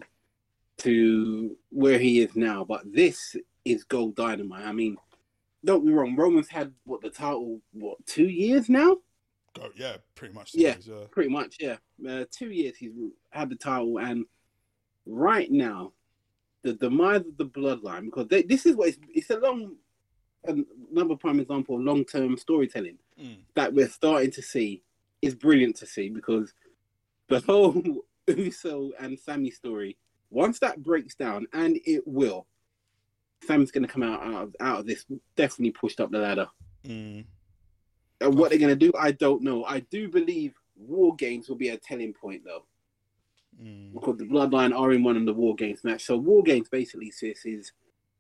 to where he is now. But this is Gold Dynamite. I mean, don't be wrong, Roman's had, the title, 2 years now? Yeah, pretty much. Pretty much, yeah. 2 years he's had the title, and right now, the demise of the Bloodline, because this is what it's a long... Another prime example of long-term storytelling that we're starting to see is brilliant to see, because the whole Uso and Sammy story, once that breaks down, and it will, Sammy's going to come out of this definitely pushed up the ladder. What they're going to do, I don't know. I do believe War Games will be a telling point, though, because the Bloodline are in one of the War Games match. So War Games basically, sis, is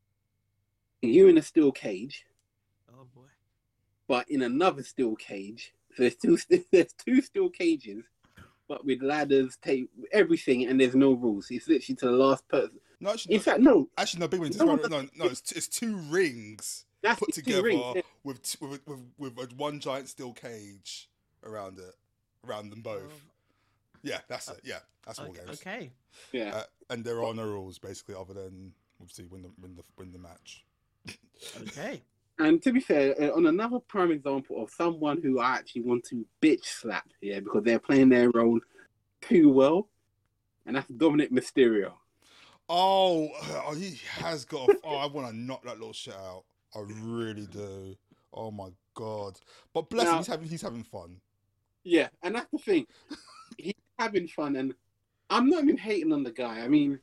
you in a steel cage. Oh boy! But in another steel cage. So there's two steel cages, but with ladders, tape, everything, and there's no rules. It's literally to the last person. No, actually, in fact, no. Actually, no. Big one. It's two rings put together with one giant steel cage around them both. Yeah, that's it. Yeah, that's War Games. Okay. Yeah. And there are no rules basically, other than obviously win the match. Okay. And to be fair, on another prime example of someone who I actually want to bitch slap, because they're playing their role too well, and that's Dominic Mysterio. Oh, he has got. I want to knock that little shit out. I really do. Oh my god! But bless him, he's having fun. Yeah, and that's the thing. He's having fun, and I'm not even hating on the guy. I mean,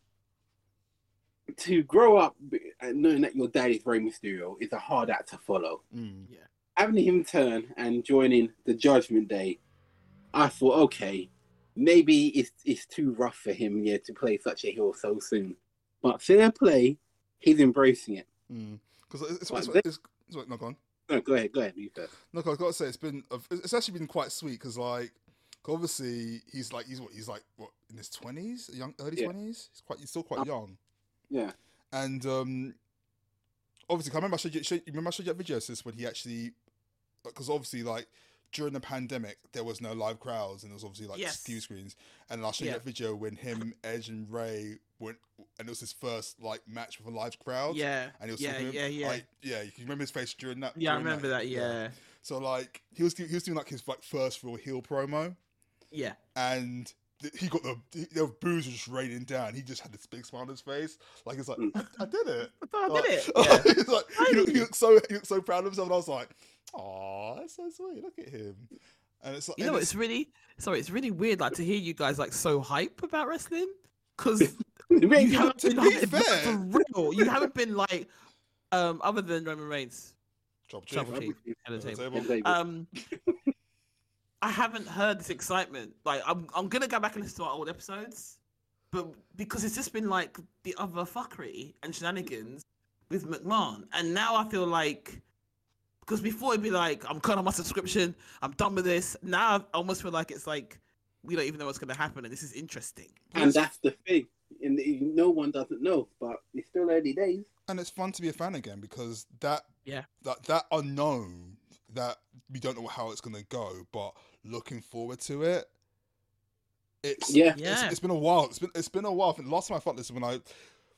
to grow up knowing that your dad is Rey Mysterio is a hard act to follow. Yeah. Having him turn and joining the Judgment Day, I thought, okay, maybe it's too rough for him, to play such a heel so soon. But fair play, he's embracing it. Because no, go on. No, go ahead, you first. No, I've got to say it's actually been quite sweet because obviously he's what in his 20s, early 20s. He's still quite young. Yeah. And obviously, I remember I showed you that video, sis, when he actually, because obviously during the pandemic there was no live crowds and there was obviously few screens, and I'll show you that video when him, Edge, and Ray went, and it was his first match with a live crowd. Yeah. And he was you remember his face during that? Yeah, I remember that. Yeah. So he was doing his first real heel promo. Yeah. And he got the boos just raining down. He just had this big smile on his face, it's like I did it. I did it. Yeah. He looked so proud of himself, and I was like, "Oh, that's so sweet. Look at him." And it's it's really weird to hear you guys so hype about wrestling, because you haven't been for real. You haven't been other than Roman Reigns, Trouble Chief, head of the table. I haven't heard this excitement. I'm gonna go back and listen to our old episodes, but because it's just been the other fuckery and shenanigans with McMahon, and now I feel because before it'd be I'm cutting off my subscription, I'm done with this. Now I almost feel it's we don't even know what's gonna happen, and this is interesting. And that's the thing, and no one doesn't know, but it's still early days. And it's fun to be a fan again because that unknown, that we don't know how it's gonna go, but looking forward to it. It's been a while. It's been a while. I think the last time I felt this when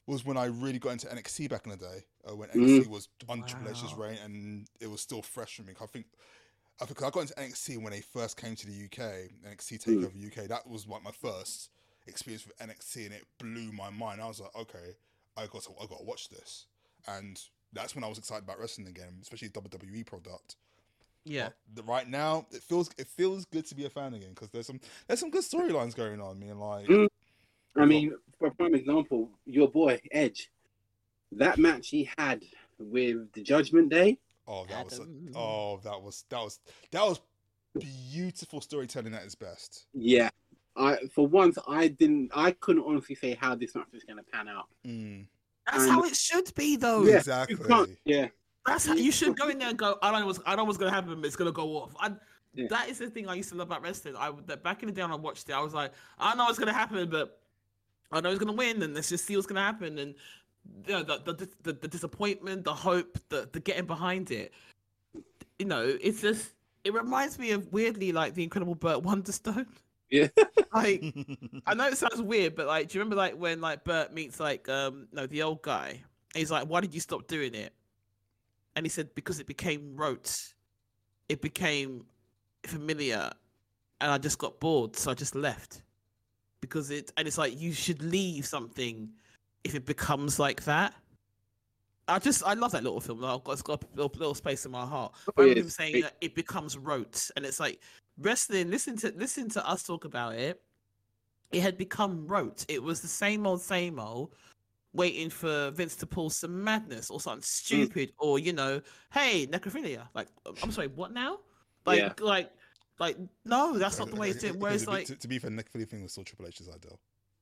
was when I really got into NXT back in the day. When NXT was on Triple H's reign and it was still fresh for me. I think I got into NXT when they first came to the UK. NXT Takeover UK. That was like my first experience with NXT, and it blew my mind. I was like, okay, I got to watch this, and that's when I was excited about wrestling again, especially WWE product. Yeah. But right now, it feels good to be a fan again because there's some good storylines going on. I mean, for a prime example, your boy Edge, that match he had with the Judgment Day. That was beautiful storytelling at its best. Yeah, for once I couldn't honestly say how this match was going to pan out. That's how it should be, though. Yeah, exactly. Yeah, that's how you should go in there and go. I know what's going to happen, but it's going to go off. That is the thing I used to love about wrestling. Back in the day when I watched it, I was like, I know what's going to happen, but I know he's going to win, and let's just see what's going to happen. And the disappointment, the hope, the getting behind it. It's just, it reminds me of weirdly like the Incredible Burt Wonderstone. Yeah. Like, I know it sounds weird, but like, do you remember like when like Burt meets like the old guy? And he's like, why did you stop doing it? And he said, because it became rote. It became familiar, and I just got bored, so I just left. It's like, you should leave something if it becomes like that. I love that little film. It's got a little space in my heart. But I remember him saying that it becomes rote, and it's like wrestling. Listen to us talk about it. It had become rote. It was the same old, waiting for Vince to pull some madness or something stupid, or hey, necrophilia. Like, I'm sorry, what now? Like, no, that's not the way it's doing. Whereas, like, to be fair, necrophilia thing was still Triple H's idea.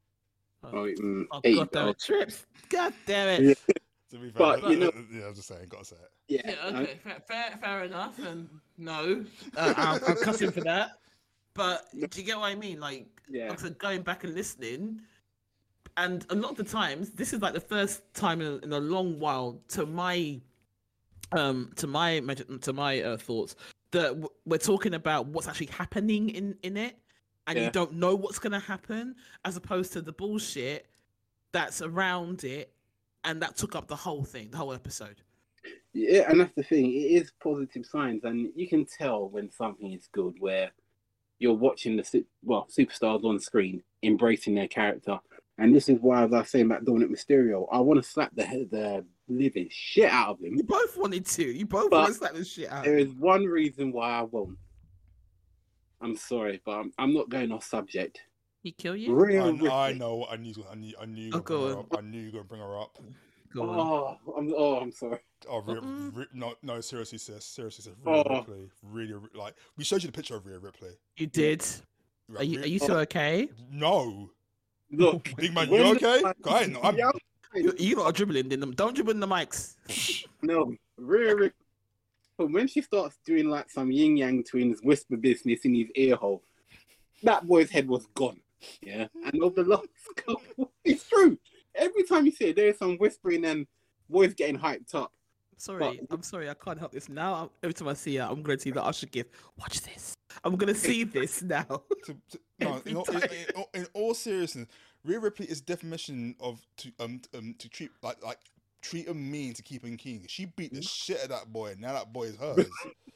God damn it, Trips! God damn it! Yeah. To be fair, but I was just saying, gotta say it. Yeah, okay, fair enough. And no, I'll cuss him for that. But do you get what I mean? Like, going back and listening, and a lot of the times, this is like the first time in a long while, to my thoughts, that we're talking about what's actually happening in it, and you don't know what's going to happen, as opposed to the bullshit that's around it, and that took up the whole episode. Yeah, and that's the thing. It is positive signs, and you can tell when something is good, where you're watching the superstars on screen embracing their character. And this is why, as I was saying about Dominic Mysterio, I want to slap the living shit out of him. You both wanted to. You both want to slap the shit out. There is one reason why I won't. I'm sorry, but I'm not going off subject. He kill you? I know. I knew you were going to bring her up. I'm sorry. No, seriously, sis. Rhea Ripley. Really, like, we showed you the picture of Rhea Ripley. You did. Are you still okay? No. Look, big man, you okay? Go ahead. You lot are dribbling in them. Don't dribble in the mics. No, Rhea Ripley. But when she starts doing like some yin yang twins whisper business in his ear hole, that boy's head was gone. Yeah, and over the last couple, it's true. Every time you see it, there's some whispering and boys getting hyped up. I'm sorry, I can't help this now. Every time I see it, I'm going to see the Usher gift. Watch this. I'm going to see this now. In all seriousness, Rhea Ripley is definition of to treat treat him mean to keep him king. She beat the shit out of that boy, and now that boy is hers.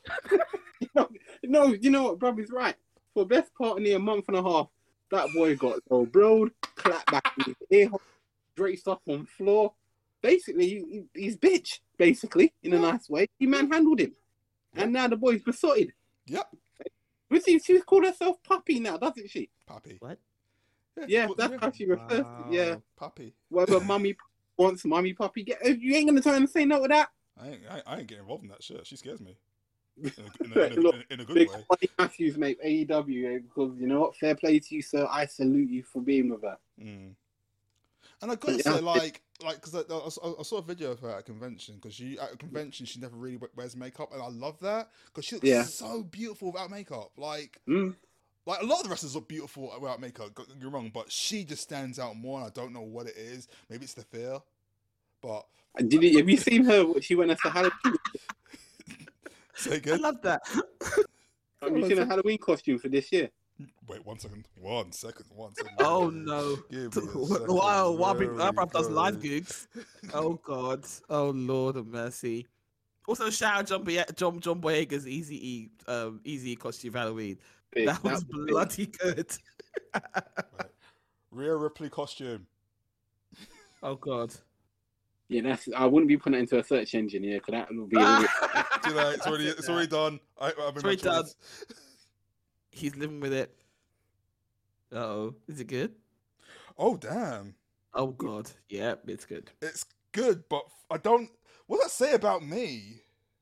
No, you know what, bruv is right. For the best part of a month and a half, that boy got blowed, clapped back in his ear hole, draped up on floor. Basically, he's bitch, basically, in a nice way. He manhandled him. And now the boy's besotted. Yep. She's called herself Puppy now, doesn't she? Puppy. What? Yeah, that's how she refers to it. Yeah. Puppy. Whatever mummy wants, mummy puppy. You ain't going to try and say no to that? I ain't getting involved in that shit. She scares me. In a good big way. Buddy Matthews, mate, AEW, because you know what? Fair play to you, sir. I salute you for being with her. Mm. And I gotta say, because I saw a video of her at a convention. Because at a convention, she never really wears makeup, and I love that because she looks so beautiful without makeup. Like a lot of the wrestlers look beautiful without makeup. Don't get me wrong, but she just stands out more. And I don't know what it is. Maybe it's the fear, but have you seen her? She went as a Halloween. Say again? I love that. Have you seen a Halloween costume for this year? Wait, 1 second. 1 second. 1 second. Oh no! Give me a second. Wow, Where our we bruv does live going? gigs. Oh God! Oh Lord of mercy! Also, shout out John Boyega's Easy costume Halloween. That was bloody good. Right. Rhea Ripley costume. Oh God! Yeah, I wouldn't be putting that into a search engine, yeah, because that would be. Too late. It's already done. I've been already done. He's living with it. Uh-oh. Is it good? Oh damn! Oh God! Yeah, it's good. It's good, but I don't. What does that say about me?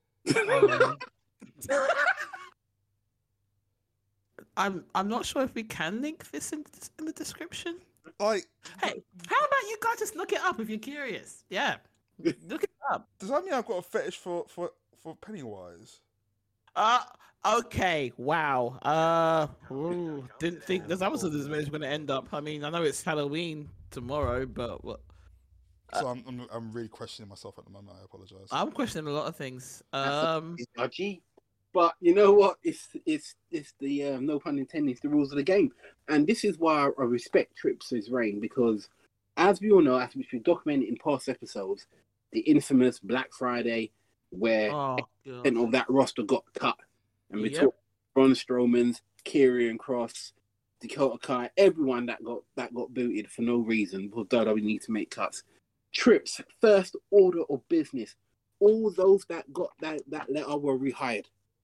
I'm not sure if we can link this in the description. Like, hey, how about you guys just look it up if you're curious? Yeah, look it up. Does that mean I've got a fetish for Pennywise? Okay. Wow. Didn't think that was this was going to end up. I mean, I know it's Halloween tomorrow, but what? So I'm really questioning myself at the moment. I apologize. I'm questioning a lot of things. Dodgy, but you know what? It's the no pun intended. It's the rules of the game, and this is why I respect Trips' reign, because as we all know, as we've documented in past episodes, the infamous Black Friday where of that roster got cut, and we talked Braun Strowman's, Karrion Kross, Dakota Kai, everyone that got booted for no reason because WWE need to make cuts. Trips' first order of business, all those that got that letter were rehired.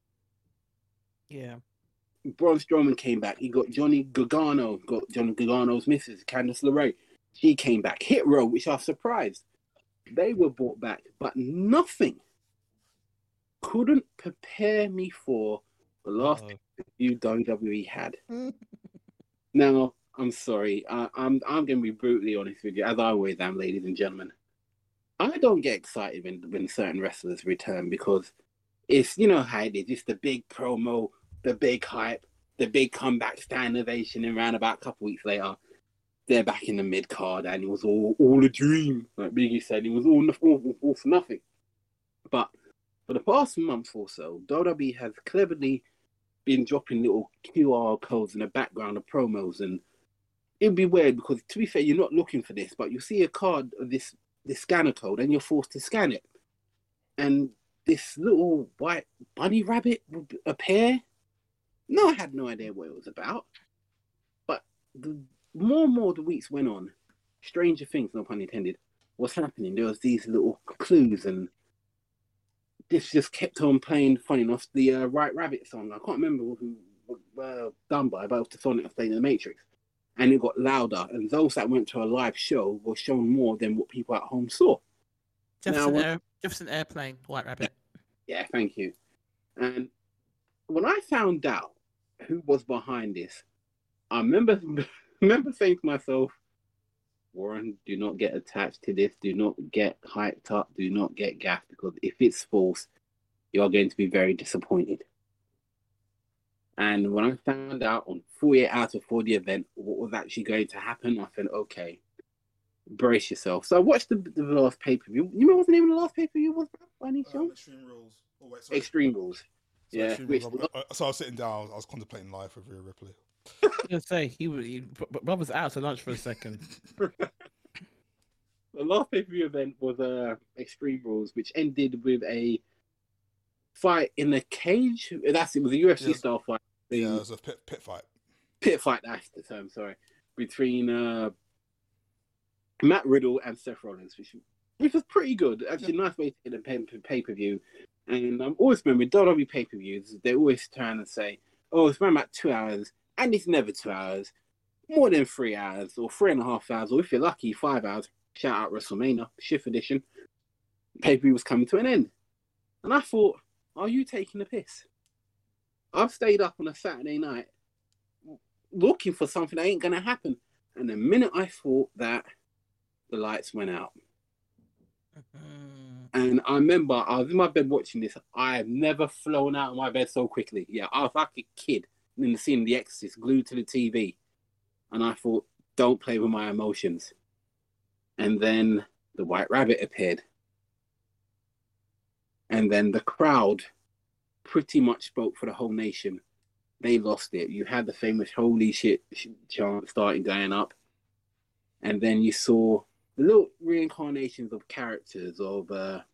Yeah. Braun Strowman came back. He got Johnny Gargano, got Johnny Gargano's missus, Candice LeRae. She came back. Hit Row, which I was surprised. They were brought back, but nothing couldn't prepare me for the last few WWE had. Now, I'm sorry. I'm going to be brutally honest with you, as I always am, ladies and gentlemen. I don't get excited when certain wrestlers return because it's, you know how it is. It's the big promo, the big hype, the big comeback stand ovation, and around about a couple weeks later, they're back in the mid card, and it was all a dream. Like Biggie said, it was all for nothing. But for the past month or so, WWE has cleverly been dropping little QR codes in the background of promos, and it'd be weird because, to be fair, you're not looking for this, but you see a card of this scanner code, and you're forced to scan it, and this little white bunny rabbit would appear. No, I had no idea what it was about, but the more and more the weeks went on, stranger things, no pun intended, was happening. There was these little clues, and this just kept on playing. Funny enough, the White Rabbit song, I can't remember who done by, but it was the song that was playing in the Matrix. And it got louder, and those that went to a live show were shown more than what people at home saw. Jefferson Airplane, White Rabbit. Yeah, thank you. And when I found out who was behind this, I remember saying to myself, Warren, do not get attached to this. Do not get hyped up. Do not get gassed, because if it's false, you are going to be very disappointed. And when I found out on 48 hours before the event what was actually going to happen, I said, okay, brace yourself. So I watched the last pay-per-view. You know what the name of the last pay-per-view was, by any chance? Extreme Rules. Oh, wait, Extreme Rules. So yeah. Extreme Rules. So I was sitting down. I was contemplating life with Rhea Ripley. I was going to say, Rob was out to lunch for a second. The last pay-per-view event was Extreme Rules, which ended with a fight in a cage. It was a UFC style fight. Yeah, it was a pit fight. Pit fight, that's the term, sorry. Between Matt Riddle and Seth Rollins, which was pretty good. Actually, nice way to get a pay-per-view. And I'm always remembering WWE pay-per-views, they're always trying to say, oh, it's around about 2 hours, and it's never 2 hours. More than 3 hours, or 3.5 hours, or if you're lucky, 5 hours. Shout out WrestleMania, Shift Edition. Pay-per-view was coming to an end. And I thought, are you taking the piss? I've stayed up on a Saturday night looking for something that ain't going to happen. And the minute I thought that, the lights went out. And I remember I was in my bed watching this. I have never flown out of my bed so quickly. Yeah, I was like a kid in the scene of The Exorcist, glued to the TV. And I thought, don't play with my emotions. And then the White Rabbit appeared. And then the crowd pretty much spoke for the whole nation. they lost it. You had the famous "Holy shit" chant starting going up, and then you saw the little reincarnations of characters of the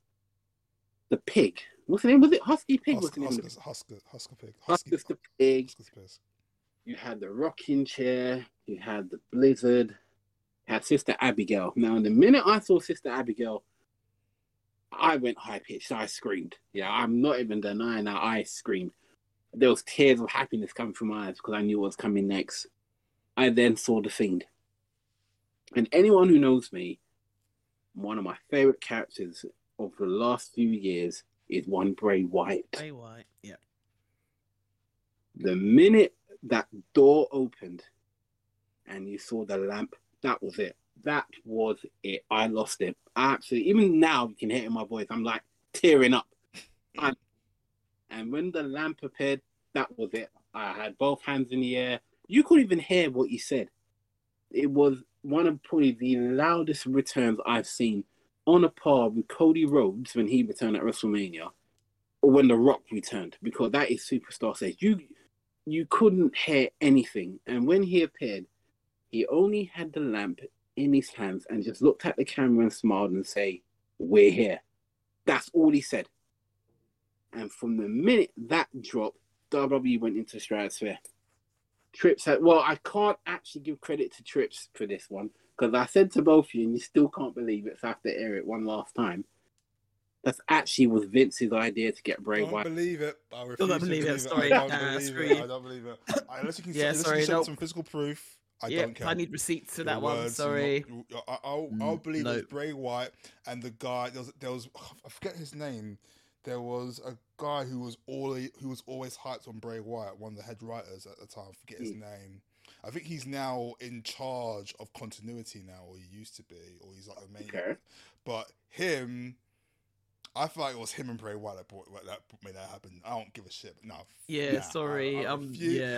pig. What's the name? Was it Husky Pig? What's the name? Husker Pig. Husker the Pig. You had the rocking chair. You had the Blizzard. You had Sister Abigail. Now, the minute I saw Sister Abigail, I went high pitched. I screamed. Yeah, I'm not even denying that. I screamed. There was tears of happiness coming from my eyes because I knew what was coming next. I then saw the Fiend. And anyone who knows me, one of my favorite characters of the last few years is one Bray Wyatt. Bray Wyatt, yeah. The minute that door opened and you saw the lamp, that was it. That was it. I lost it. Absolutely. Even now, you can hear it in my voice. I'm like tearing up. And when the lamp appeared, that was it. I had both hands in the air. You couldn't even hear what he said. It was one of probably the loudest returns I've seen, on a par with Cody Rhodes when he returned at WrestleMania, or when The Rock returned, because that is superstar stage. You couldn't hear anything. And when he appeared, he only had the lamp in his hands and just looked at the camera and smiled and say, "We're here." That's all he said. And from the minute that dropped, WWE went into stratosphere. Trips had, well, I can't actually give credit to Trips for this one, because I said to both of you, and you still can't believe it, so I have to air it one last time. That actually was Vince's idea to get Bray Wyatt. I don't believe it. I refuse don't to believe it. Sorry. I don't believe it. Unless you can show some physical proof. I don't care. I need receipts to that one. Sorry. I'll believe it was Bray Wyatt and the guy. There was I forget his name. There was a guy who was always hyped on Bray Wyatt, one of the head writers at the time. I forget his name. I think he's now in charge of continuity now, or he used to be, or he's like the main. Okay. But him, I feel like it was him and Bray Wyatt that made that happen. I don't give a shit. No. Yeah, sorry. When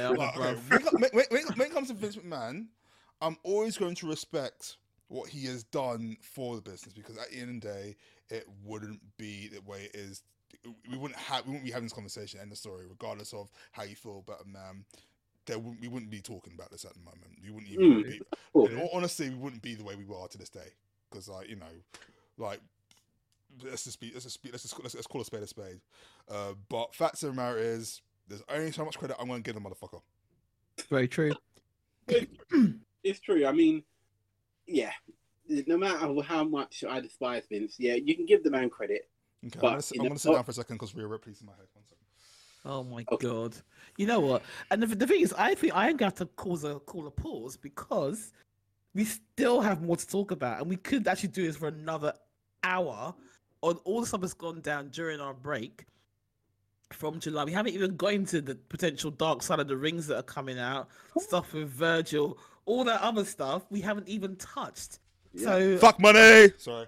it comes to Vince McMahon, I'm always going to respect what he has done for the business, because at the end of the day, it wouldn't be the way it is. We wouldn't be having this conversation. End of story. Regardless of how you feel about a man, we wouldn't be talking about this at the moment. We wouldn't even be. Honestly, we wouldn't be the way we are to this day. Because let's call a spade a spade. But facts of the matter is, there's only so much credit I'm going to give the motherfucker. Very true. It's true. I mean, yeah. No matter how much I despise Vince, yeah, you can give the man credit. Okay, I'm going to sit down for a second because Rhea Ripley's in my head. 1 second. Oh my god! You know what? And the thing is, I think I'm going to have to call a pause, because we still have more to talk about, and we could actually do this for another hour on all the stuff that's gone down during our break from July. We haven't even got into the potential Dark Side of the Rings that are coming out, stuff with Virgil, all that other stuff we haven't even touched. Yeah. So fuck money. Sorry.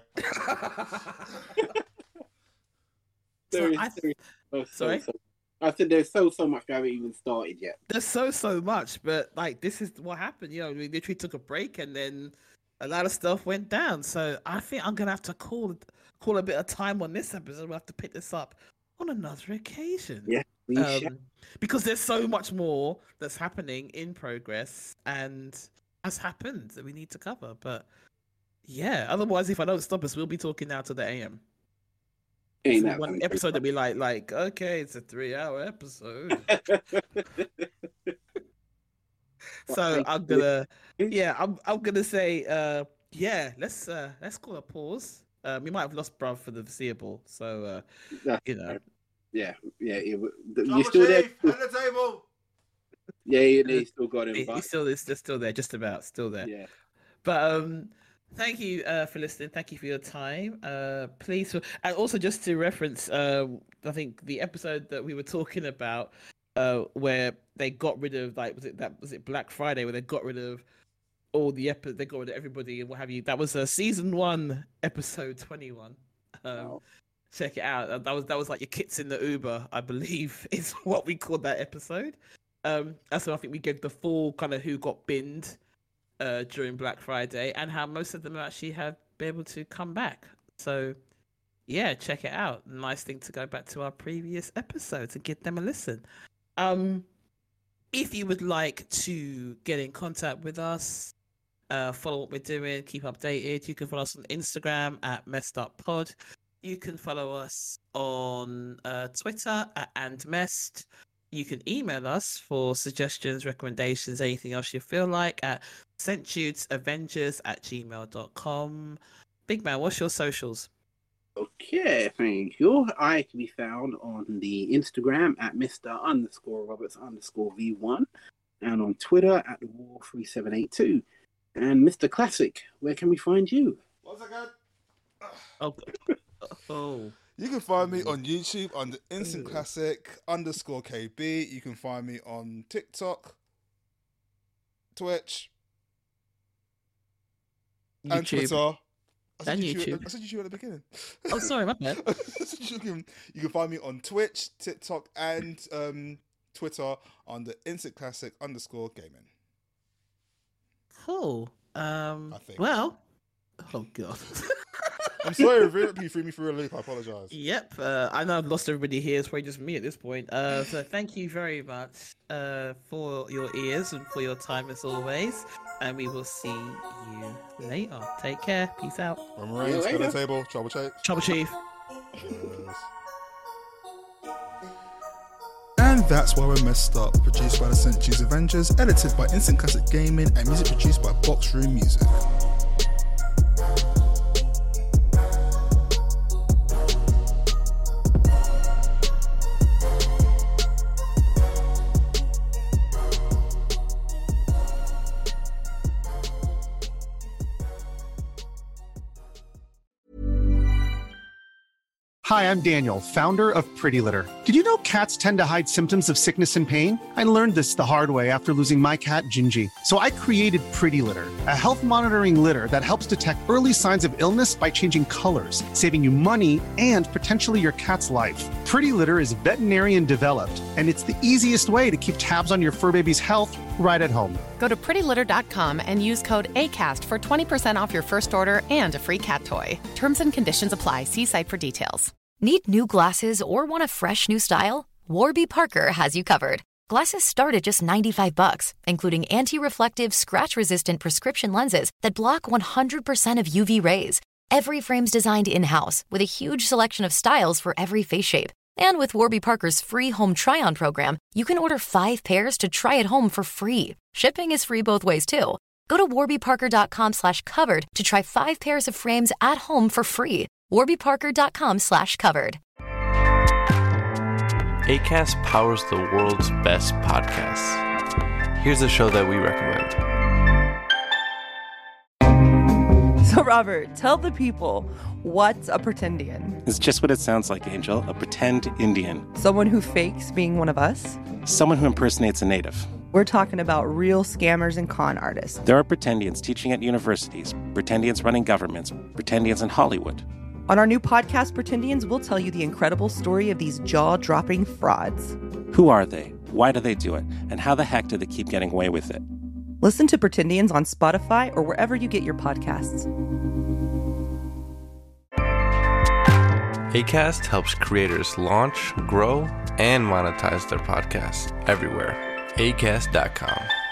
Sorry. I said there's so much we haven't even started yet. There's so much, but like this is what happened. You know, we literally took a break and then a lot of stuff went down. So I think I'm gonna have to call a bit of time on this episode. We'll have to pick this up on another occasion. Yeah, because there's so much more that's happening in progress and has happened that we need to cover. But yeah, otherwise, if I don't stop us, we'll be talking now to the AM. One episode that we like, okay, it's a 3-hour episode. So I'm gonna say, let's call a pause. We might have lost Bruv for the foreseeable, so you still there? At the table. Yeah, they still got him. They're still there, just about still there. Yeah, but thank you for listening. Thank you for your time. Please, and also just to reference, I think the episode that we were talking about, where they got rid of was it Black Friday, where they got rid of all the they got rid of everybody and what have you. That was season 1, episode 21. Check it out. That was like your kits in the Uber, I believe, is what we called that episode. That's when I think we gave the full kind of who got binned during Black Friday, and how most of them actually have been able to come back. So yeah, check it out. Nice thing to go back to our previous episodes and give them a listen. if you would like to get in contact with us, follow what we're doing, keep updated, you can follow us on Instagram at messeduppod. You can follow us on Twitter at andmest. You can email us for suggestions, recommendations, anything else you feel like at stjudesavengers@gmail.com. Big man, what's your socials? Okay, thank you. I can be found on the Instagram at Mr_Roberts_V1 and on Twitter at War3782. And Mr. Classic, where can we find you? Once again. Oh. You can find me on YouTube under Instant Classic _KB. You can find me on TikTok, Twitch, and Twitter. I said YouTube at the beginning. Oh, sorry, my bad. You can find me on Twitch, TikTok, and Twitter under Instant Classic _gaming. Cool. I think. Well, oh god. I'm sorry, you threw me through a loop. I apologize. Yep. I know I've lost everybody here. It's probably just me at this point. So thank you very much for your ears and for your time as always. And we will see you later. Take care. Peace out. Roman Reigns, head of the table. Trouble Chief. Trouble Chief. Cheers. And that's why we're messed up. Produced by the St. Jude's Avengers, edited by Instant Classic Gaming, and music produced by Boxroom Music. Hi, I'm Daniel, founder of Pretty Litter. Did you know cats tend to hide symptoms of sickness and pain? I learned this the hard way after losing my cat, Gingy. So I created Pretty Litter, a health monitoring litter that helps detect early signs of illness by changing colors, saving you money and potentially your cat's life. Pretty Litter is veterinarian developed, and it's the easiest way to keep tabs on your fur baby's health right at home. Go to prettylitter.com and use code ACAST for 20% off your first order and a free cat toy. Terms and conditions apply. See site for details. Need new glasses or want a fresh new style? Warby Parker has you covered. Glasses start at just $95, including anti-reflective, scratch-resistant prescription lenses that block 100% of UV rays. Every frame's designed in-house with a huge selection of styles for every face shape. And with Warby Parker's free home try-on program, you can order 5 pairs to try at home for free. Shipping is free both ways, too. Go to warbyparker.com/covered to try 5 pairs of frames at home for free. warbyparker.com/covered. Acast powers the world's best podcasts. Here's a show that we recommend. So, Robert, tell the people, what's a pretendian? It's just what it sounds like, Angel. A pretend Indian. Someone who fakes being one of us? Someone who impersonates a native. We're talking about real scammers and con artists. There are pretendians teaching at universities, pretendians running governments, pretendians in Hollywood. On our new podcast, Pretendians, we'll tell you the incredible story of these jaw-dropping frauds. Who are they? Why do they do it? And how the heck do they keep getting away with it? Listen to Pretendians on Spotify or wherever you get your podcasts. Acast helps creators launch, grow, and monetize their podcasts everywhere. Acast.com.